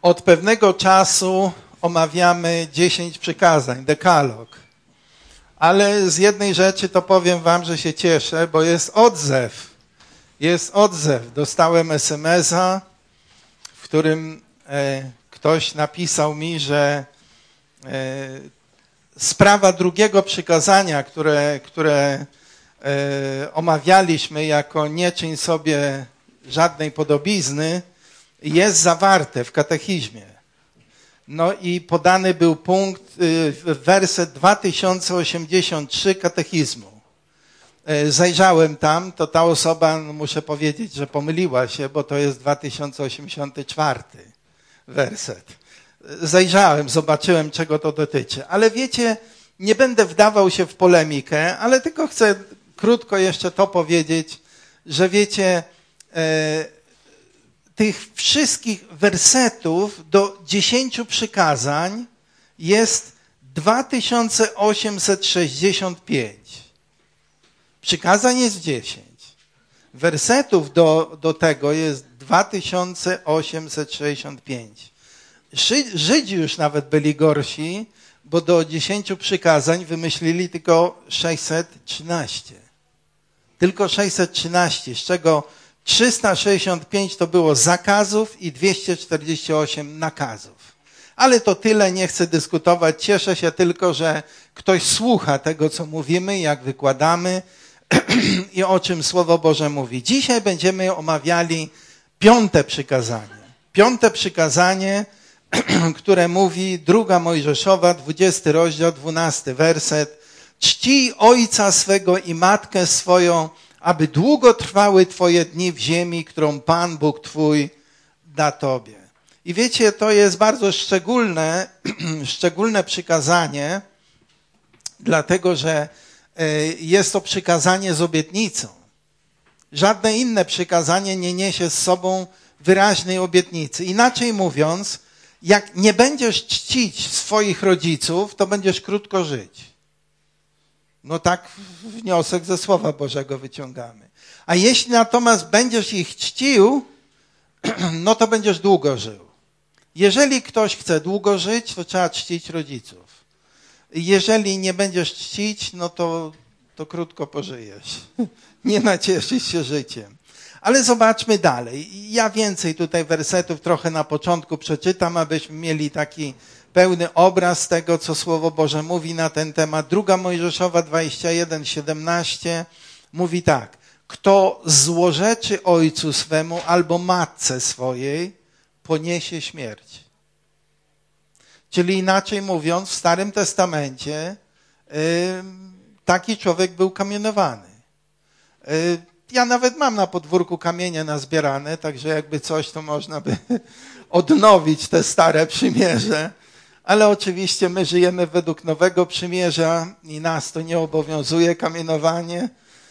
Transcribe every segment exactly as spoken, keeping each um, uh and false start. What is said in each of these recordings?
Od pewnego czasu omawiamy dziesięć przykazań, dekalog. Ale z jednej rzeczy to powiem wam, że się cieszę, bo jest odzew. Jest odzew. Dostałem es em es a, w którym e, ktoś napisał mi, że e, sprawa drugiego przykazania, które, które e, omawialiśmy jako nie czyń sobie żadnej podobizny, jest zawarte w katechizmie. No i podany był punkt, werset dwa tysiące osiemdziesiąt trzy katechizmu. Zajrzałem tam, to ta osoba, no muszę powiedzieć, że pomyliła się, bo to jest dwa tysiące osiemdziesiąty czwarty werset. Zajrzałem, zobaczyłem, czego to dotyczy. Ale wiecie, nie będę wdawał się w polemikę, ale tylko chcę krótko jeszcze to powiedzieć, że wiecie, e, tych wszystkich wersetów do dziesięciu przykazań jest dwa tysiące osiemset sześćdziesiąt pięć. Przykazań jest dziesięć. Wersetów do, do tego jest dwa tysiące osiemset sześćdziesiąt pięć. Żydzi już nawet byli gorsi, bo do dziesięciu przykazań wymyślili tylko sześćset trzynaście. Tylko sześćset trzynaście, z czego trzysta sześćdziesiąt pięć to było zakazów i dwieście czterdzieści osiem nakazów. Ale to tyle, nie chcę dyskutować. Cieszę się tylko, że ktoś słucha tego, co mówimy, jak wykładamy i o czym Słowo Boże mówi. Dzisiaj będziemy omawiali piąte przykazanie. Piąte przykazanie, które mówi druga Mojżeszowa, dwudziesty rozdział, dwunasty werset. Czcij ojca swego i matkę swoją, aby długo trwały twoje dni w ziemi, którą Pan Bóg twój da tobie. I wiecie, to jest bardzo szczególne, szczególne przykazanie, dlatego że jest to przykazanie z obietnicą. Żadne inne przykazanie nie niesie z sobą wyraźnej obietnicy. Inaczej mówiąc, jak nie będziesz czcić swoich rodziców, to będziesz krótko żyć. No tak wniosek ze Słowa Bożego wyciągamy. A jeśli natomiast będziesz ich czcił, no to będziesz długo żył. Jeżeli ktoś chce długo żyć, to trzeba czcić rodziców. Jeżeli nie będziesz czcić, no to, to krótko pożyjesz. Nie nacieszysz się życiem. Ale zobaczmy dalej. Ja więcej tutaj wersetów trochę na początku przeczytam, abyśmy mieli taki pełny obraz tego, co Słowo Boże mówi na ten temat. Druga Mojżeszowa dwadzieścia jeden, siedemnaście mówi tak. Kto złorzeczy ojcu swemu albo matce swojej, poniesie śmierć. Czyli inaczej mówiąc, w Starym Testamencie yy, taki człowiek był kamienowany. Yy, ja nawet mam na podwórku kamienie nazbierane, także jakby coś, to można by odnowić te stare przymierze. Ale oczywiście my żyjemy według nowego przymierza i nas to nie obowiązuje kamienowanie,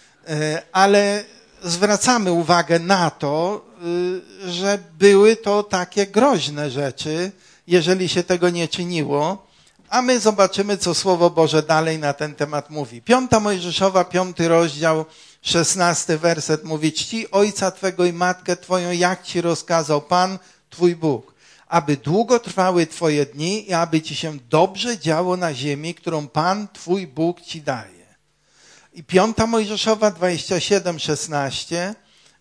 ale zwracamy uwagę na to, że były to takie groźne rzeczy, jeżeli się tego nie czyniło, a my zobaczymy, co Słowo Boże dalej na ten temat mówi. Piąta Mojżeszowa, piąty rozdział, szesnasty werset mówi: czci ojca twego i matkę twoją, jak ci rozkazał Pan, twój Bóg, aby długo trwały twoje dni i aby ci się dobrze działo na ziemi, którą Pan, twój Bóg ci daje. I piąta Mojżeszowa dwadzieścia siedem, szesnaście.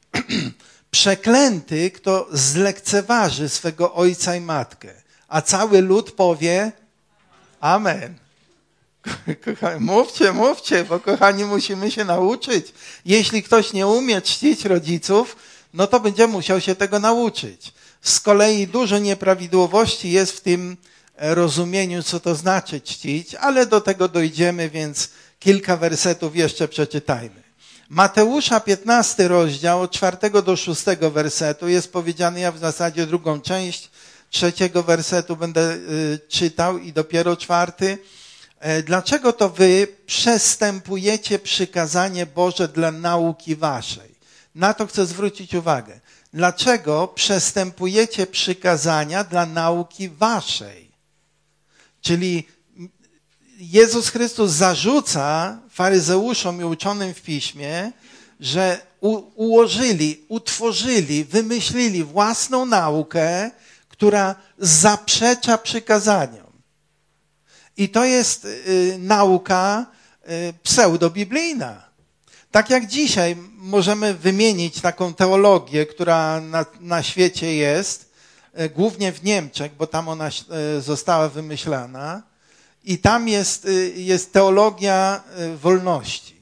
Przeklęty, kto zlekceważy swego ojca i matkę. A cały lud powie amen. Kochani, mówcie, mówcie, bo kochani, musimy się nauczyć. Jeśli ktoś nie umie czcić rodziców, no to będzie musiał się tego nauczyć. Z kolei dużo nieprawidłowości jest w tym rozumieniu, co to znaczy czcić, ale do tego dojdziemy, więc kilka wersetów jeszcze przeczytajmy. Mateusza piętnasty rozdział, od czwartego do szóstego wersetu jest powiedziany, ja w zasadzie drugą część trzeciego wersetu będę y, czytał i dopiero czwarty. E, dlaczego to wy przestępujecie przykazanie Boże dla nauki waszej? Na to chcę zwrócić uwagę. Dlaczego przestępujecie przykazania dla nauki waszej? Czyli Jezus Chrystus zarzuca faryzeuszom i uczonym w piśmie, że u, ułożyli, utworzyli, wymyślili własną naukę, która zaprzecza przykazaniom. I to jest y, nauka y, pseudobiblijna. Tak jak dzisiaj możemy wymienić taką teologię, która na, na świecie jest, y, głównie w Niemczech, bo tam ona y, została wymyślana, i tam jest, y, jest teologia y, wolności,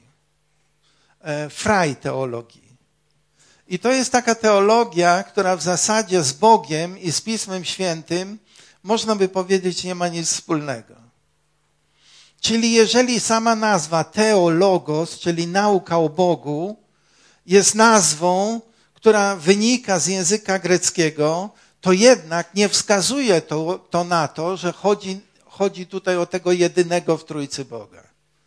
y, frei teologii. I to jest taka teologia, która w zasadzie z Bogiem i z Pismem Świętym, można by powiedzieć, nie ma nic wspólnego. Czyli jeżeli sama nazwa teologos, czyli nauka o Bogu, jest nazwą, która wynika z języka greckiego, to jednak nie wskazuje to, to na to, że chodzi, chodzi tutaj o tego jedynego w Trójcy Boga.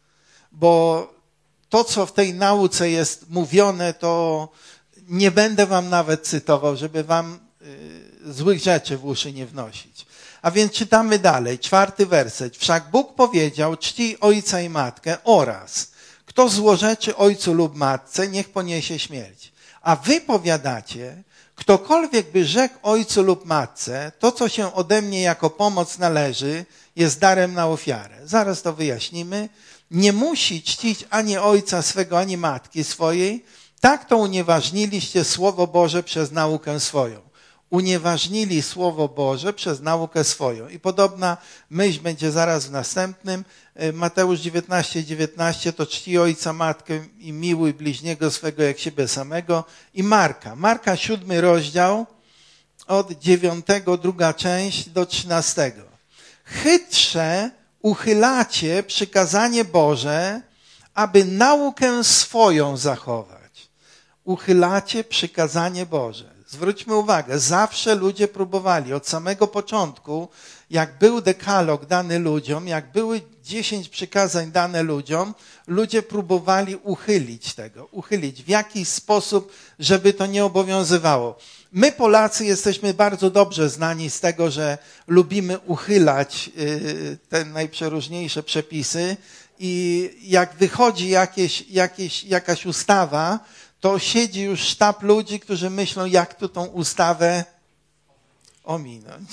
Bo to, co w tej nauce jest mówione, to nie będę wam nawet cytował, żeby wam y, złych rzeczy w uszy nie wnosić. A więc czytamy dalej, czwarty werset. Wszak Bóg powiedział, czcij ojca i matkę oraz kto złorzeczy ojcu lub matce, niech poniesie śmierć. A wy powiadacie, ktokolwiek by rzekł ojcu lub matce, to co się ode mnie jako pomoc należy, jest darem na ofiarę. Zaraz to wyjaśnimy. Nie musi czcić ani ojca swego, ani matki swojej. Tak to unieważniliście Słowo Boże przez naukę swoją. Unieważnili Słowo Boże przez naukę swoją. I podobna myśl będzie zaraz w następnym. Mateusz dziewiętnaście, dziewiętnaście to czci ojca, matkę i miłuj bliźniego swego jak siebie samego. I Marka. Marka siódmy rozdział od dziewiątego, druga część do trzynastego. Chytrze uchylacie przykazanie Boże, aby naukę swoją zachować. Uchylacie przykazanie Boże. Zwróćmy uwagę, zawsze ludzie próbowali od samego początku, jak był dekalog dany ludziom, jak były dziesięć przykazań dane ludziom, ludzie próbowali uchylić tego, uchylić w jakiś sposób, żeby to nie obowiązywało. My Polacy jesteśmy bardzo dobrze znani z tego, że lubimy uchylać te najprzeróżniejsze przepisy i jak wychodzi jakieś, jakieś, jakaś ustawa, to siedzi już sztab ludzi, którzy myślą, jak tu tą ustawę ominąć.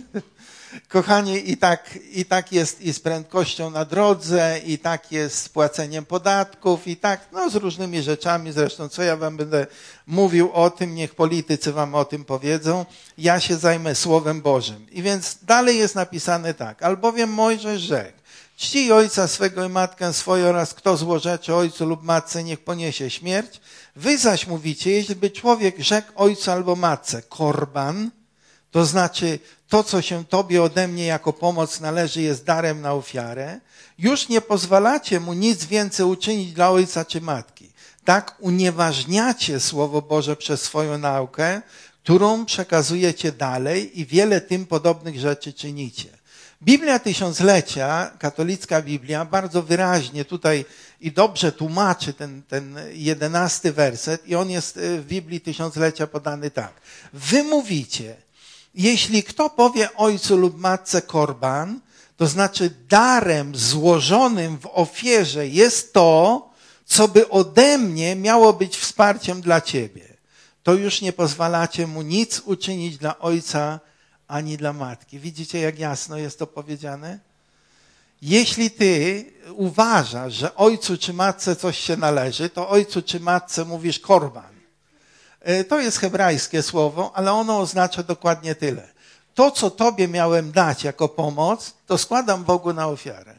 Kochani, i tak, i tak jest i z prędkością na drodze, i tak jest z płaceniem podatków, i tak, no z różnymi rzeczami. Zresztą, co ja wam będę mówił o tym, niech politycy wam o tym powiedzą. Ja się zajmę Słowem Bożym. I więc dalej jest napisane tak. Albowiem Mojżesz rzekł, czcij ojca swego i matkę swoją oraz kto złorzeczy ojcu lub matce, niech poniesie śmierć. Wy zaś mówicie, jeśli by człowiek rzekł ojcu albo matce korban, to znaczy to, co się tobie ode mnie jako pomoc należy, jest darem na ofiarę, już nie pozwalacie mu nic więcej uczynić dla ojca czy matki. Tak unieważniacie Słowo Boże przez swoją naukę, którą przekazujecie dalej i wiele tym podobnych rzeczy czynicie. Biblia Tysiąclecia, katolicka Biblia, bardzo wyraźnie tutaj i dobrze tłumaczy ten, ten jedenasty werset i on jest w Biblii Tysiąclecia podany tak. Wy mówicie, jeśli kto powie ojcu lub matce korban, to znaczy darem złożonym w ofierze jest to, co by ode mnie miało być wsparciem dla ciebie. To już nie pozwalacie mu nic uczynić dla ojca ani dla matki. Widzicie, jak jasno jest to powiedziane? Jeśli ty uważasz, że ojcu czy matce coś się należy, to ojcu czy matce mówisz korban. To jest hebrajskie słowo, ale ono oznacza dokładnie tyle. To, co tobie miałem dać jako pomoc, to składam Bogu na ofiarę.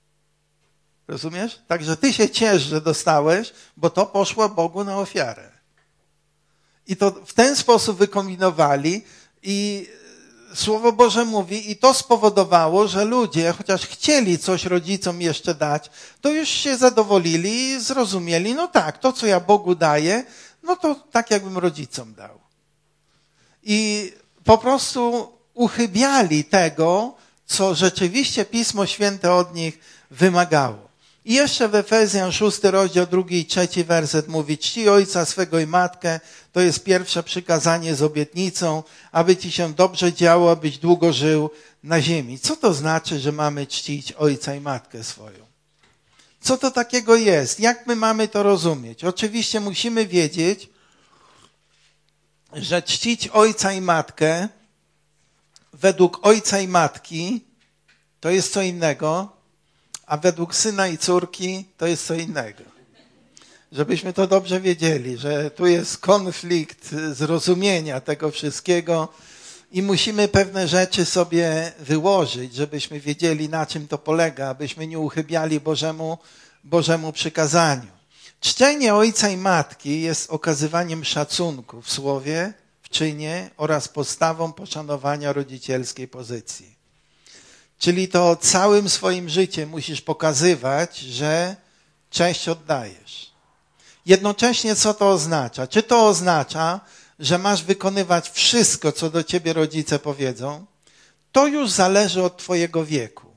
Rozumiesz? Także ty się ciesz, że dostałeś, bo to poszło Bogu na ofiarę. I to w ten sposób wykombinowali i Słowo Boże mówi, i to spowodowało, że ludzie, chociaż chcieli coś rodzicom jeszcze dać, to już się zadowolili i zrozumieli, no tak, to co ja Bogu daję, no to tak jakbym rodzicom dał. I po prostu uchybiali tego, co rzeczywiście Pismo Święte od nich wymagało. I jeszcze w Efezjan szósty rozdział, drugi i trzeci werset mówi, czci ojca swego i matkę, to jest pierwsze przykazanie z obietnicą, aby ci się dobrze działo, abyś długo żył na ziemi. Co to znaczy, że mamy czcić ojca i matkę swoją? Co to takiego jest? Jak my mamy to rozumieć? Oczywiście musimy wiedzieć, że czcić ojca i matkę według ojca i matki to jest co innego, a według syna i córki to jest co innego. Żebyśmy to dobrze wiedzieli, że tu jest konflikt zrozumienia tego wszystkiego i musimy pewne rzeczy sobie wyłożyć, żebyśmy wiedzieli, na czym to polega, abyśmy nie uchybiali Bożemu, Bożemu przykazaniu. Czczenie ojca i matki jest okazywaniem szacunku w słowie, w czynie oraz podstawą poszanowania rodzicielskiej pozycji. Czyli to całym swoim życiem musisz pokazywać, że cześć oddajesz. Jednocześnie co to oznacza? Czy to oznacza, że masz wykonywać wszystko, co do ciebie rodzice powiedzą? To już zależy od twojego wieku.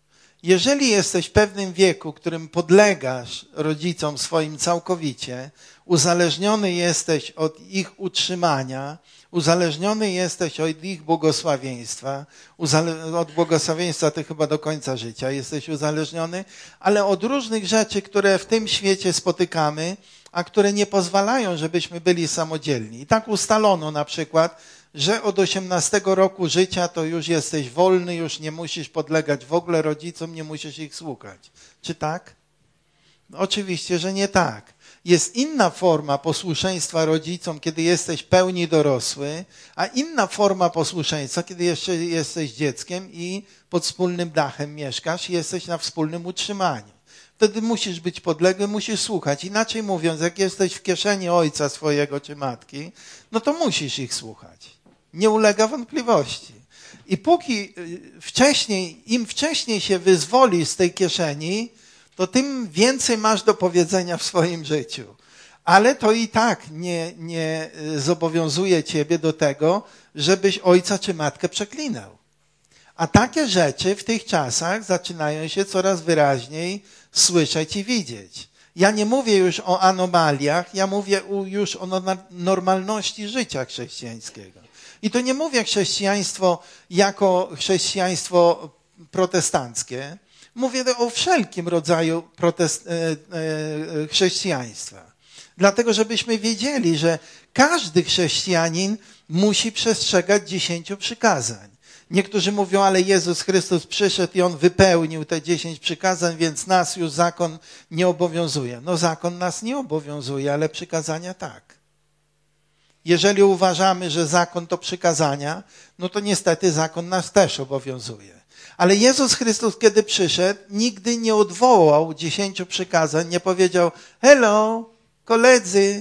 Jeżeli jesteś w pewnym wieku, którym podlegasz rodzicom swoim całkowicie, uzależniony jesteś od ich utrzymania, uzależniony jesteś od ich błogosławieństwa, od błogosławieństwa ty chyba do końca życia jesteś uzależniony, ale od różnych rzeczy, które w tym świecie spotykamy, a które nie pozwalają, żebyśmy byli samodzielni. I tak ustalono na przykład, że od osiemnastego roku życia to już jesteś wolny, już nie musisz podlegać w ogóle rodzicom, nie musisz ich słuchać. Czy tak? No, oczywiście, że nie tak. Jest inna forma posłuszeństwa rodzicom, kiedy jesteś pełni dorosły, a inna forma posłuszeństwa, kiedy jeszcze jesteś dzieckiem i pod wspólnym dachem mieszkasz i jesteś na wspólnym utrzymaniu. Wtedy musisz być podległy, musisz słuchać. Inaczej mówiąc, jak jesteś w kieszeni ojca swojego czy matki, no to musisz ich słuchać. Nie ulega wątpliwości. I póki wcześniej, im wcześniej się wyzwolisz z tej kieszeni, to tym więcej masz do powiedzenia w swoim życiu. Ale to i tak nie, nie zobowiązuje ciebie do tego, żebyś ojca czy matkę przeklinał. A takie rzeczy w tych czasach zaczynają się coraz wyraźniej słyszeć i widzieć. Ja nie mówię już o anomaliach, ja mówię już o normalności życia chrześcijańskiego. I to nie mówię chrześcijaństwo jako chrześcijaństwo protestanckie. Mówię o wszelkim rodzaju protest, e, e, chrześcijaństwa. Dlatego, żebyśmy wiedzieli, że każdy chrześcijanin musi przestrzegać dziesięciu przykazań. Niektórzy mówią, ale Jezus Chrystus przyszedł i On wypełnił te dziesięć przykazań, więc nas już zakon nie obowiązuje. No zakon nas nie obowiązuje, ale przykazania tak. Jeżeli uważamy, że zakon to przykazania, no to niestety zakon nas też obowiązuje. Ale Jezus Chrystus, kiedy przyszedł, nigdy nie odwołał dziesięciu przykazań, nie powiedział, hello, koledzy,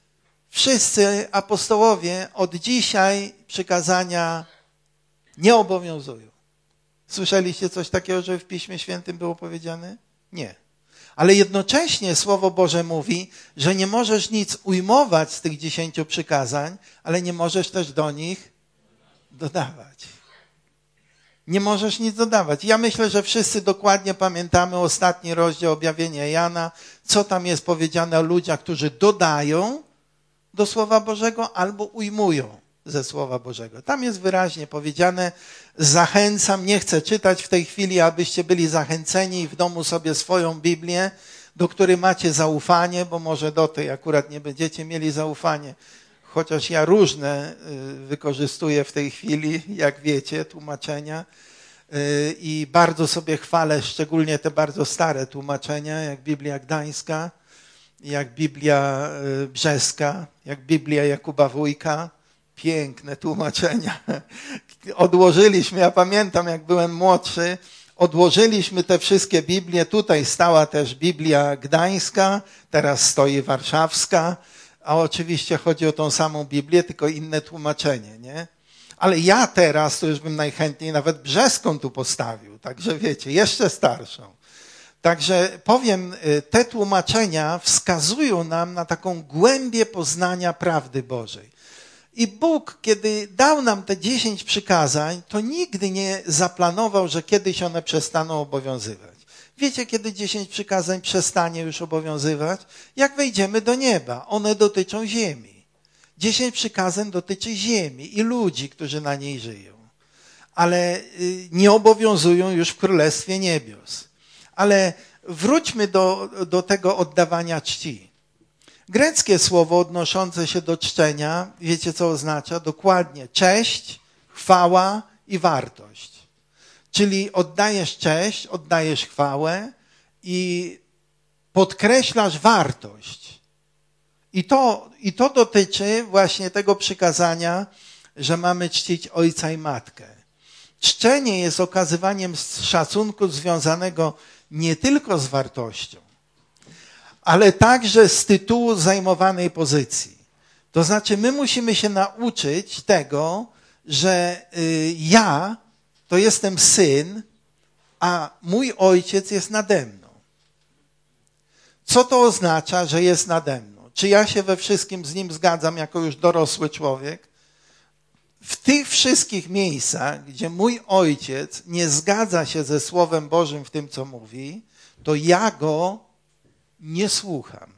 wszyscy apostołowie od dzisiaj przykazania nie obowiązują. Słyszeliście coś takiego, że w Piśmie Świętym było powiedziane? Nie. Ale jednocześnie Słowo Boże mówi, że nie możesz nic ujmować z tych dziesięciu przykazań, ale nie możesz też do nich dodawać. Nie możesz nic dodawać. Ja myślę, że wszyscy dokładnie pamiętamy ostatni rozdział Objawienia Jana, co tam jest powiedziane o ludziach, którzy dodają do Słowa Bożego albo ujmują ze Słowa Bożego. Tam jest wyraźnie powiedziane, zachęcam, nie chcę czytać w tej chwili, abyście byli zachęceni i w domu sobie swoją Biblię, do której macie zaufanie, bo może do tej akurat nie będziecie mieli zaufanie, chociaż ja różne wykorzystuję w tej chwili, jak wiecie, tłumaczenia i bardzo sobie chwalę, szczególnie te bardzo stare tłumaczenia, jak Biblia Gdańska, jak Biblia Brzeska, jak Biblia Jakuba Wójka. Piękne tłumaczenia. Odłożyliśmy, ja pamiętam, jak byłem młodszy, odłożyliśmy te wszystkie Biblie. Tutaj stała też Biblia Gdańska, teraz stoi warszawska, a oczywiście chodzi o tą samą Biblię, tylko inne tłumaczenie, nie? Ale ja teraz to już bym najchętniej nawet brzeską tu postawił, także wiecie, jeszcze starszą. Także powiem, te tłumaczenia wskazują nam na taką głębię poznania prawdy Bożej. I Bóg, kiedy dał nam te dziesięć przykazań, to nigdy nie zaplanował, że kiedyś one przestaną obowiązywać. Wiecie, kiedy dziesięć przykazań przestanie już obowiązywać? Jak wejdziemy do nieba. One dotyczą ziemi. Dziesięć przykazań dotyczy ziemi i ludzi, którzy na niej żyją. Ale nie obowiązują już w Królestwie Niebios. Ale wróćmy do, do tego oddawania czci. Greckie słowo odnoszące się do czczenia, wiecie co oznacza? Dokładnie cześć, chwała i wartość. Czyli oddajesz cześć, oddajesz chwałę i podkreślasz wartość. I to, i to dotyczy właśnie tego przykazania, że mamy czcić ojca i matkę. Czczenie jest okazywaniem szacunku związanego nie tylko z wartością, ale także z tytułu zajmowanej pozycji. To znaczy my musimy się nauczyć tego, że y, ja to jestem syn, a mój ojciec jest nade mną. Co to oznacza, że jest nade mną? Czy ja się we wszystkim z nim zgadzam jako już dorosły człowiek? W tych wszystkich miejscach, gdzie mój ojciec nie zgadza się ze Słowem Bożym w tym, co mówi, to ja go nie słucham.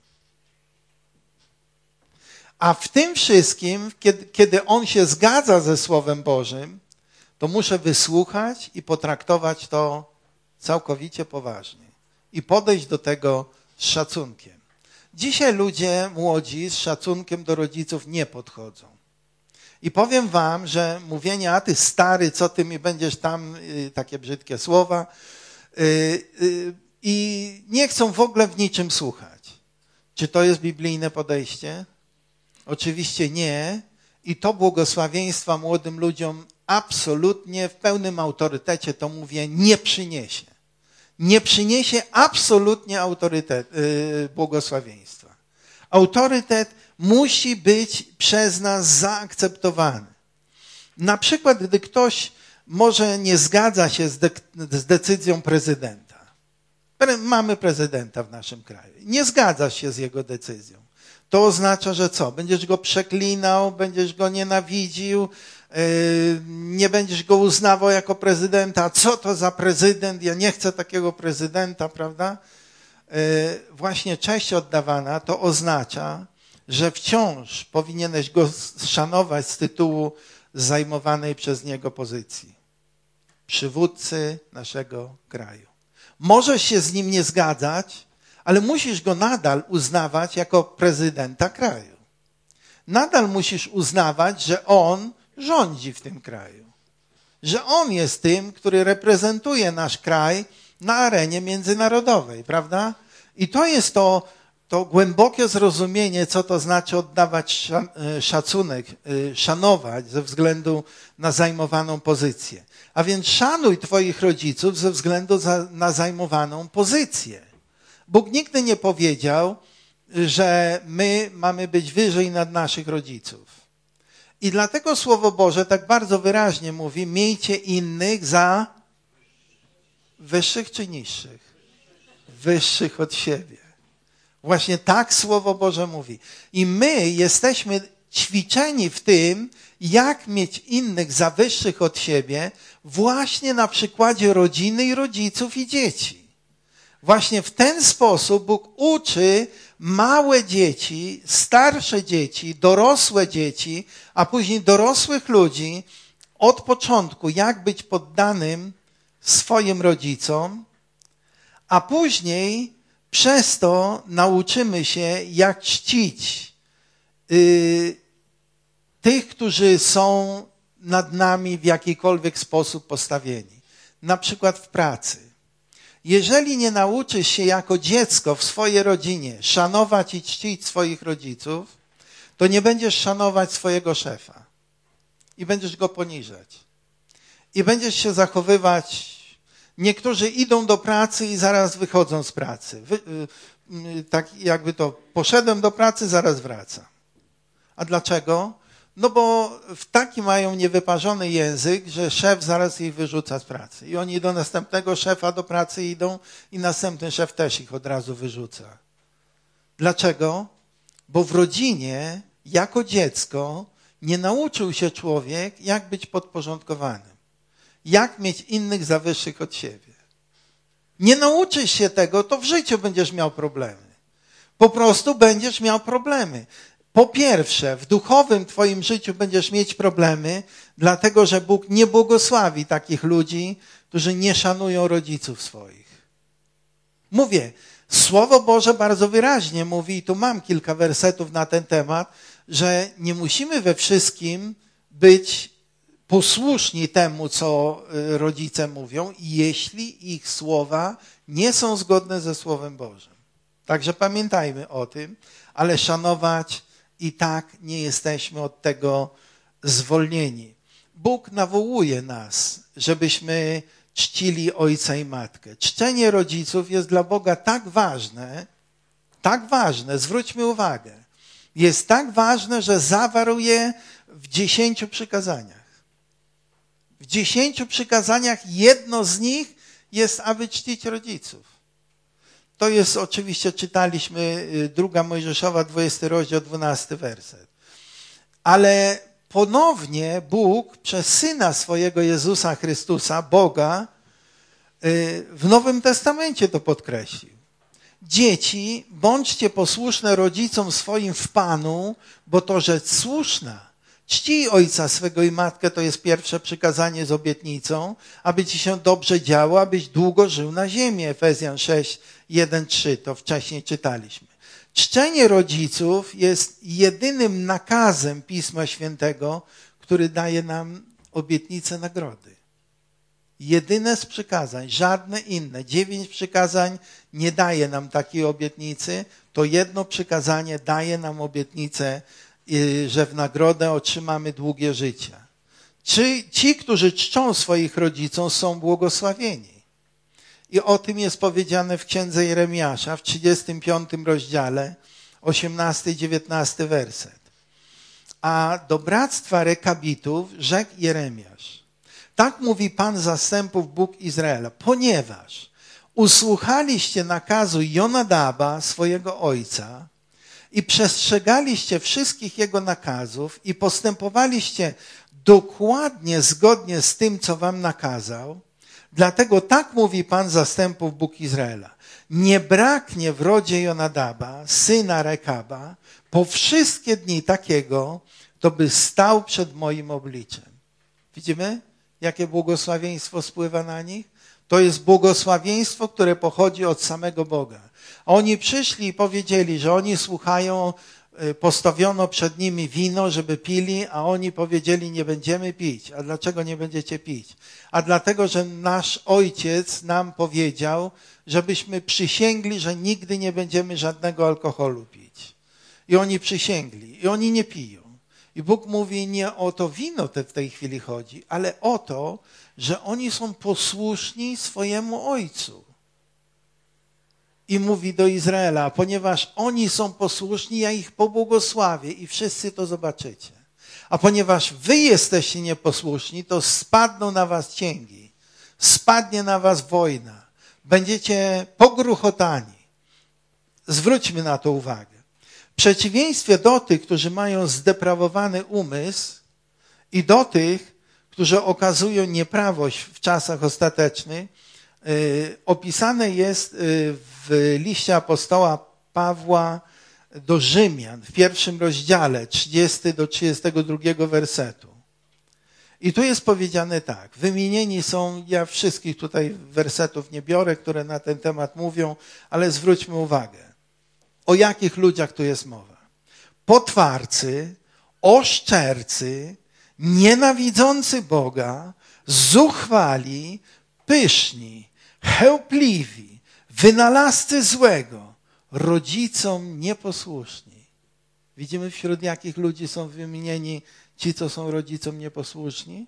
A w tym wszystkim, kiedy, kiedy on się zgadza ze Słowem Bożym, to muszę wysłuchać i potraktować to całkowicie poważnie. I podejść do tego z szacunkiem. Dzisiaj ludzie młodzi z szacunkiem do rodziców nie podchodzą. I powiem wam, że mówienie, a ty stary, co ty mi będziesz tam, yy, takie brzydkie słowa, yy, yy, i nie chcą w ogóle w niczym słuchać. Czy to jest biblijne podejście? Oczywiście nie. I to błogosławieństwa młodym ludziom absolutnie w pełnym autorytecie, to mówię, nie przyniesie. Nie przyniesie absolutnie autorytet, yy, błogosławieństwa. Autorytet musi być przez nas zaakceptowany. Na przykład, gdy ktoś może nie zgadza się z, de- z decyzją prezydenta. Mamy prezydenta w naszym kraju. Nie zgadzasz się z jego decyzją. To oznacza, że co? Będziesz go przeklinał, będziesz go nienawidził, yy, nie będziesz go uznawał jako prezydenta. Co to za prezydent? Ja nie chcę takiego prezydenta, prawda? Yy, właśnie cześć oddawana to oznacza, że wciąż powinieneś go szanować z tytułu zajmowanej przez niego pozycji. Przywódcy naszego kraju. Możesz się z nim nie zgadzać, ale musisz go nadal uznawać jako prezydenta kraju. Nadal musisz uznawać, że on rządzi w tym kraju. Że on jest tym, który reprezentuje nasz kraj na arenie międzynarodowej, prawda? I to jest to, to głębokie zrozumienie, co to znaczy oddawać szacunek, szanować ze względu na zajmowaną pozycję. A więc szanuj twoich rodziców ze względu za, na zajmowaną pozycję. Bóg nigdy nie powiedział, że my mamy być wyżej nad naszych rodziców. I dlatego Słowo Boże tak bardzo wyraźnie mówi, miejcie innych za wyższych czy niższych? Wyższych od siebie. Właśnie tak Słowo Boże mówi. I my jesteśmy ćwiczeni w tym, jak mieć innych za wyższych od siebie, właśnie na przykładzie rodziny i rodziców i dzieci. Właśnie w ten sposób Bóg uczy małe dzieci, starsze dzieci, dorosłe dzieci, a później dorosłych ludzi od początku, jak być poddanym swoim rodzicom, a później przez to nauczymy się, jak czcić yy, tych, którzy są nad nami w jakikolwiek sposób postawieni. Na przykład w pracy. Jeżeli nie nauczysz się jako dziecko w swojej rodzinie szanować i czcić swoich rodziców, to nie będziesz szanować swojego szefa. I będziesz go poniżać. I będziesz się zachowywać. Niektórzy idą do pracy i zaraz wychodzą z pracy. Wy, tak jakby to, poszedłem do pracy, zaraz wracam. A dlaczego? No bo w taki mają niewyparzony język, że szef zaraz ich wyrzuca z pracy. I oni do następnego szefa do pracy idą i następny szef też ich od razu wyrzuca. Dlaczego? Bo w rodzinie, jako dziecko, nie nauczył się człowiek, jak być podporządkowanym. Jak mieć innych za wyższych od siebie. Nie nauczysz się tego, to w życiu będziesz miał problemy. Po prostu będziesz miał problemy. Po pierwsze, w duchowym twoim życiu będziesz mieć problemy, dlatego że Bóg nie błogosławi takich ludzi, którzy nie szanują rodziców swoich. Mówię, Słowo Boże bardzo wyraźnie mówi, i tu mam kilka wersetów na ten temat, że nie musimy we wszystkim być posłuszni temu, co rodzice mówią, jeśli ich słowa nie są zgodne ze Słowem Bożym. Także pamiętajmy o tym, ale szanować i tak nie jesteśmy od tego zwolnieni. Bóg nawołuje nas, żebyśmy czcili ojca i matkę. Czczenie rodziców jest dla Boga tak ważne, tak ważne, zwróćmy uwagę, jest tak ważne, że zawarł je w dziesięciu przykazaniach. W dziesięciu przykazaniach jedno z nich jest, aby czcić rodziców. To jest oczywiście, czytaliśmy druga Mojżeszowa, dwudziesty rozdział, dwunasty werset. Ale ponownie Bóg przez Syna swojego Jezusa Chrystusa, Boga, w Nowym Testamencie to podkreślił. Dzieci, bądźcie posłuszne rodzicom swoim w Panu, bo to rzecz słuszna. Czcij ojca swego i matkę, to jest pierwsze przykazanie z obietnicą, aby ci się dobrze działo, abyś długo żył na ziemi. Efezjan sześć, jeden, trzy, to wcześniej czytaliśmy. Czczenie rodziców jest jedynym nakazem Pisma Świętego, który daje nam obietnicę nagrody. Jedyne z przykazań, żadne inne. Dziewięć przykazań nie daje nam takiej obietnicy. To jedno przykazanie daje nam obietnicę, że w nagrodę otrzymamy długie życie. Czy ci, którzy czczą swoich rodziców, są błogosławieni? I o tym jest powiedziane w Księdze Jeremiasza w trzydziestym piątym rozdziale, osiemnasty i dziewiętnasty werset. A do bractwa Rekabitów rzekł Jeremiasz: tak mówi Pan zastępów, Bóg Izraela, ponieważ usłuchaliście nakazu Jonadaba, swojego ojca, i przestrzegaliście wszystkich jego nakazów i postępowaliście dokładnie zgodnie z tym, co wam nakazał, dlatego tak mówi Pan zastępów, Bóg Izraela. Nie braknie w rodzie Jonadaba, syna Rekaba, po wszystkie dni takiego, kto by stał przed moim obliczem. Widzimy, jakie błogosławieństwo spływa na nich? To jest błogosławieństwo, które pochodzi od samego Boga. A oni przyszli i powiedzieli, że oni słuchają, postawiono przed nimi wino, żeby pili, a oni powiedzieli, nie będziemy pić. A dlaczego nie będziecie pić? A dlatego, że nasz ojciec nam powiedział, żebyśmy przysięgli, że nigdy nie będziemy żadnego alkoholu pić. I oni przysięgli. I oni nie piją. I Bóg mówi, nie o to wino te w tej chwili chodzi, ale o to, że oni są posłuszni swojemu ojcu. I mówi do Izraela, ponieważ oni są posłuszni, ja ich pobłogosławię i wszyscy to zobaczycie. A ponieważ wy jesteście nieposłuszni, to spadną na was cięgi, spadnie na was wojna, będziecie pogruchotani. Zwróćmy na to uwagę. W przeciwieństwie do tych, którzy mają zdeprawowany umysł i do tych, którzy okazują nieprawość w czasach ostatecznych, yy, opisane jest yy, w liście apostoła Pawła do Rzymian, w pierwszym rozdziale, trzydziestego do trzydziestego drugiego wersetu. I tu jest powiedziane tak, wymienieni są, ja wszystkich tutaj wersetów nie biorę, które na ten temat mówią, ale zwróćmy uwagę, o jakich ludziach tu jest mowa. Potwarcy, oszczercy, nienawidzący Boga, zuchwali, pyszni, chełpliwi, wynalazcy złego, rodzicom nieposłuszni. Widzimy, wśród jakich ludzi są wymienieni ci, co są rodzicom nieposłuszni?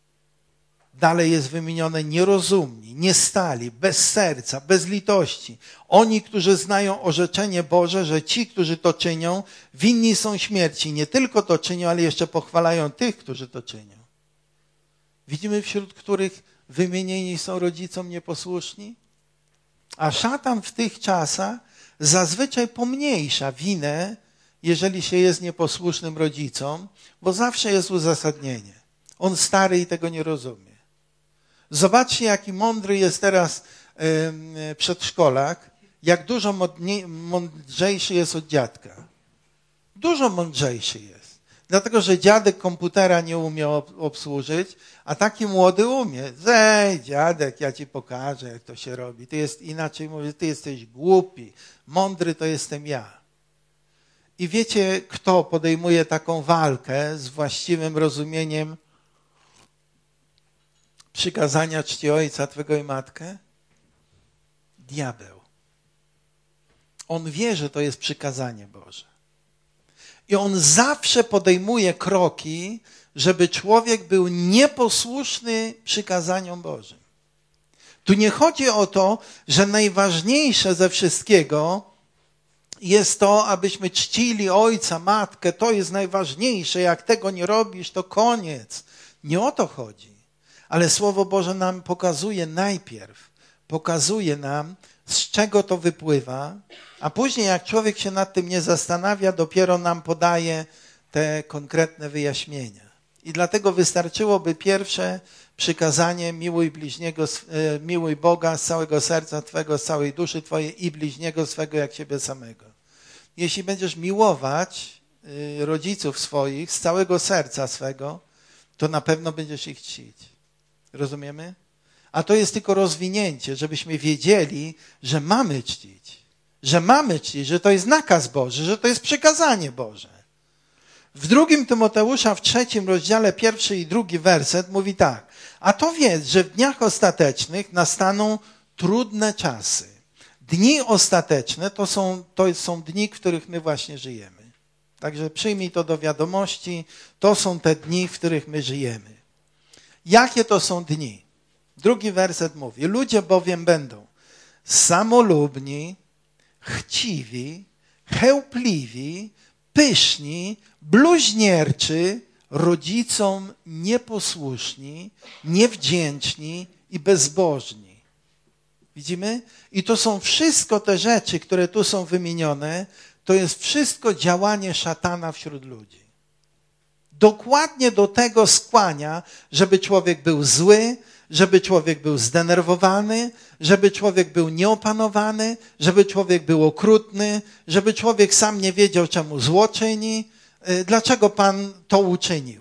Dalej jest wymienione nierozumni, niestali, bez serca, bez litości. Oni, którzy znają orzeczenie Boże, że ci, którzy to czynią, winni są śmierci. Nie tylko to czynią, ale jeszcze pochwalają tych, którzy to czynią. Widzimy, wśród których wymienieni są rodzicom nieposłuszni? A szatan w tych czasach zazwyczaj pomniejsza winę, jeżeli się jest nieposłusznym rodzicom, bo zawsze jest uzasadnienie. On stary i tego nie rozumie. Zobaczcie, jaki mądry jest teraz yy, przedszkolak, jak dużo modnie, mądrzejszy jest od dziadka. Dużo mądrzejszy jest. Dlatego, że dziadek komputera nie umie obsłużyć, a taki młody umie. Zejdź, dziadek, ja ci pokażę, jak to się robi. Ty jest, inaczej mówię, ty jesteś głupi. Mądry to jestem ja. I wiecie, kto podejmuje taką walkę z właściwym rozumieniem przykazania czci ojca twego i matkę? Diabeł. On wie, że to jest przykazanie Boże. I on zawsze podejmuje kroki, żeby człowiek był nieposłuszny przykazaniom Bożym. Tu nie chodzi o to, że najważniejsze ze wszystkiego jest to, abyśmy czcili ojca, matkę. To jest najważniejsze. Jak tego nie robisz, to koniec. Nie o to chodzi. Ale Słowo Boże nam pokazuje najpierw, pokazuje nam, z czego to wypływa, a później jak człowiek się nad tym nie zastanawia, dopiero nam podaje te konkretne wyjaśnienia. I dlatego wystarczyłoby pierwsze przykazanie: miłuj bliźniego, miłuj Boga z całego serca twego, z całej duszy twojej i bliźniego swego jak siebie samego. Jeśli będziesz miłować rodziców swoich z całego serca swego, to na pewno będziesz ich czcić. Rozumiemy? A to jest tylko rozwinięcie, żebyśmy wiedzieli, że mamy czcić. Że mamy czcić, że to jest nakaz Boży, że to jest przykazanie Boże. W drugim Tymoteusza, w trzecim rozdziale, pierwszy i drugi werset mówi tak. A to wiedz, że w dniach ostatecznych nastaną trudne czasy. Dni ostateczne to są, to są dni, w których my właśnie żyjemy. Także przyjmij to do wiadomości. To są te dni, w których my żyjemy. Jakie to są dni? Drugi werset mówi. Ludzie bowiem będą samolubni, chciwi, chełpliwi, pyszni, bluźnierczy, rodzicom nieposłuszni, niewdzięczni i bezbożni. Widzimy? I to są wszystko te rzeczy, które tu są wymienione, to jest wszystko działanie szatana wśród ludzi. Dokładnie do tego skłania, żeby człowiek był zły, żeby człowiek był zdenerwowany, żeby człowiek był nieopanowany, żeby człowiek był okrutny, żeby człowiek sam nie wiedział, czemu zło czyni. Dlaczego Pan to uczynił?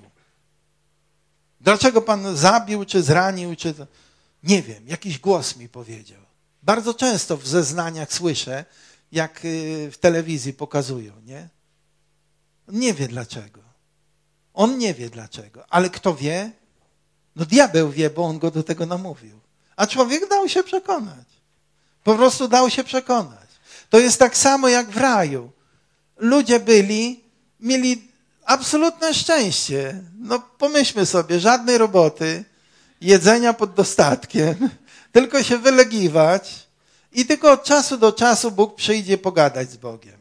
Dlaczego Pan zabił, czy zranił, czy... Nie wiem, jakiś głos mi powiedział. Bardzo często w zeznaniach słyszę, jak w telewizji pokazują, nie? Nie wie dlaczego. On nie wie dlaczego. Ale kto wie? No diabeł wie, bo on go do tego namówił. A człowiek dał się przekonać. Po prostu dał się przekonać. To jest tak samo jak w raju. Ludzie byli, mieli absolutne szczęście. No pomyślmy sobie, żadnej roboty, jedzenia pod dostatkiem, tylko się wylegiwać i tylko od czasu do czasu Bóg przyjdzie pogadać z Bogiem.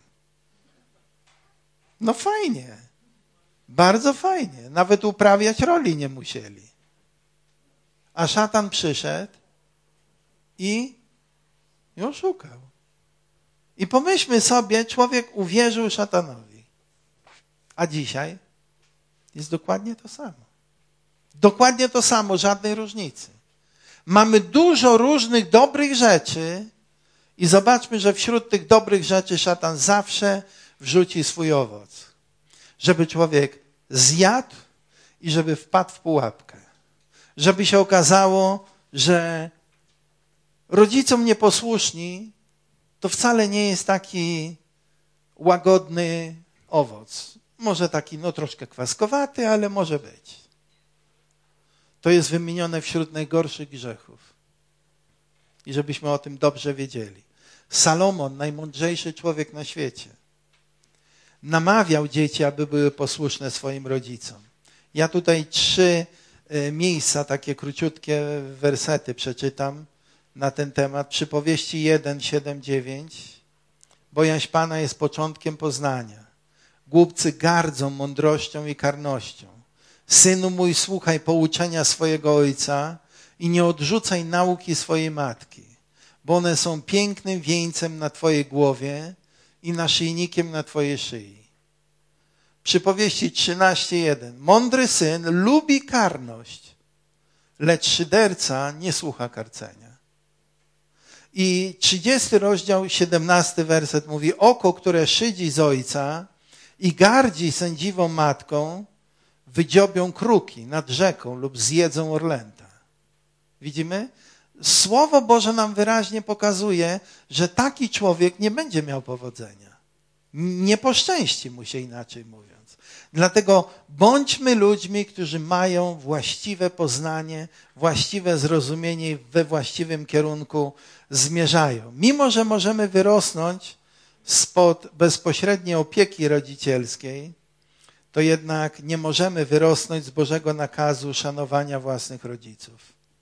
No fajnie. Bardzo fajnie. Nawet uprawiać roli nie musieli. A szatan przyszedł i, i oszukał. I pomyślmy sobie, człowiek uwierzył szatanowi. A dzisiaj jest dokładnie to samo. Dokładnie to samo, żadnej różnicy. Mamy dużo różnych dobrych rzeczy i zobaczmy, że wśród tych dobrych rzeczy szatan zawsze wrzuci swój owoc. Żeby człowiek zjadł i żeby wpadł w pułapkę. Żeby się okazało, że rodzicom nieposłuszni to wcale nie jest taki łagodny owoc. Może taki, no troszkę kwaskowaty, ale może być. To jest wymienione wśród najgorszych grzechów. I żebyśmy o tym dobrze wiedzieli. Salomon, najmądrzejszy człowiek na świecie, namawiał dzieci, aby były posłuszne swoim rodzicom. Ja tutaj trzy miejsca, takie króciutkie wersety przeczytam na ten temat. Przypowieści jeden, siedem, dziewięć. Bojaźń Pana jest początkiem poznania. Głupcy gardzą mądrością i karnością. Synu mój, słuchaj pouczenia swojego ojca i nie odrzucaj nauki swojej matki, bo one są pięknym wieńcem na twojej głowie i naszyjnikiem na twojej szyi. Przypowieści trzynaście jeden. Mądry syn lubi karność, lecz szyderca nie słucha karcenia. I trzydziesty rozdział, siedemnasty werset mówi: oko, które szydzi z ojca i gardzi sędziwą matką, wydziobią kruki nad rzeką lub zjedzą orlęta. Widzimy? Słowo Boże nam wyraźnie pokazuje, że taki człowiek nie będzie miał powodzenia. Nie poszczęści mu się, inaczej mówiąc. Dlatego bądźmy ludźmi, którzy mają właściwe poznanie, właściwe zrozumienie i we właściwym kierunku zmierzają. Mimo że możemy wyrosnąć spod bezpośredniej opieki rodzicielskiej, to jednak nie możemy wyrosnąć z Bożego nakazu szanowania własnych rodziców.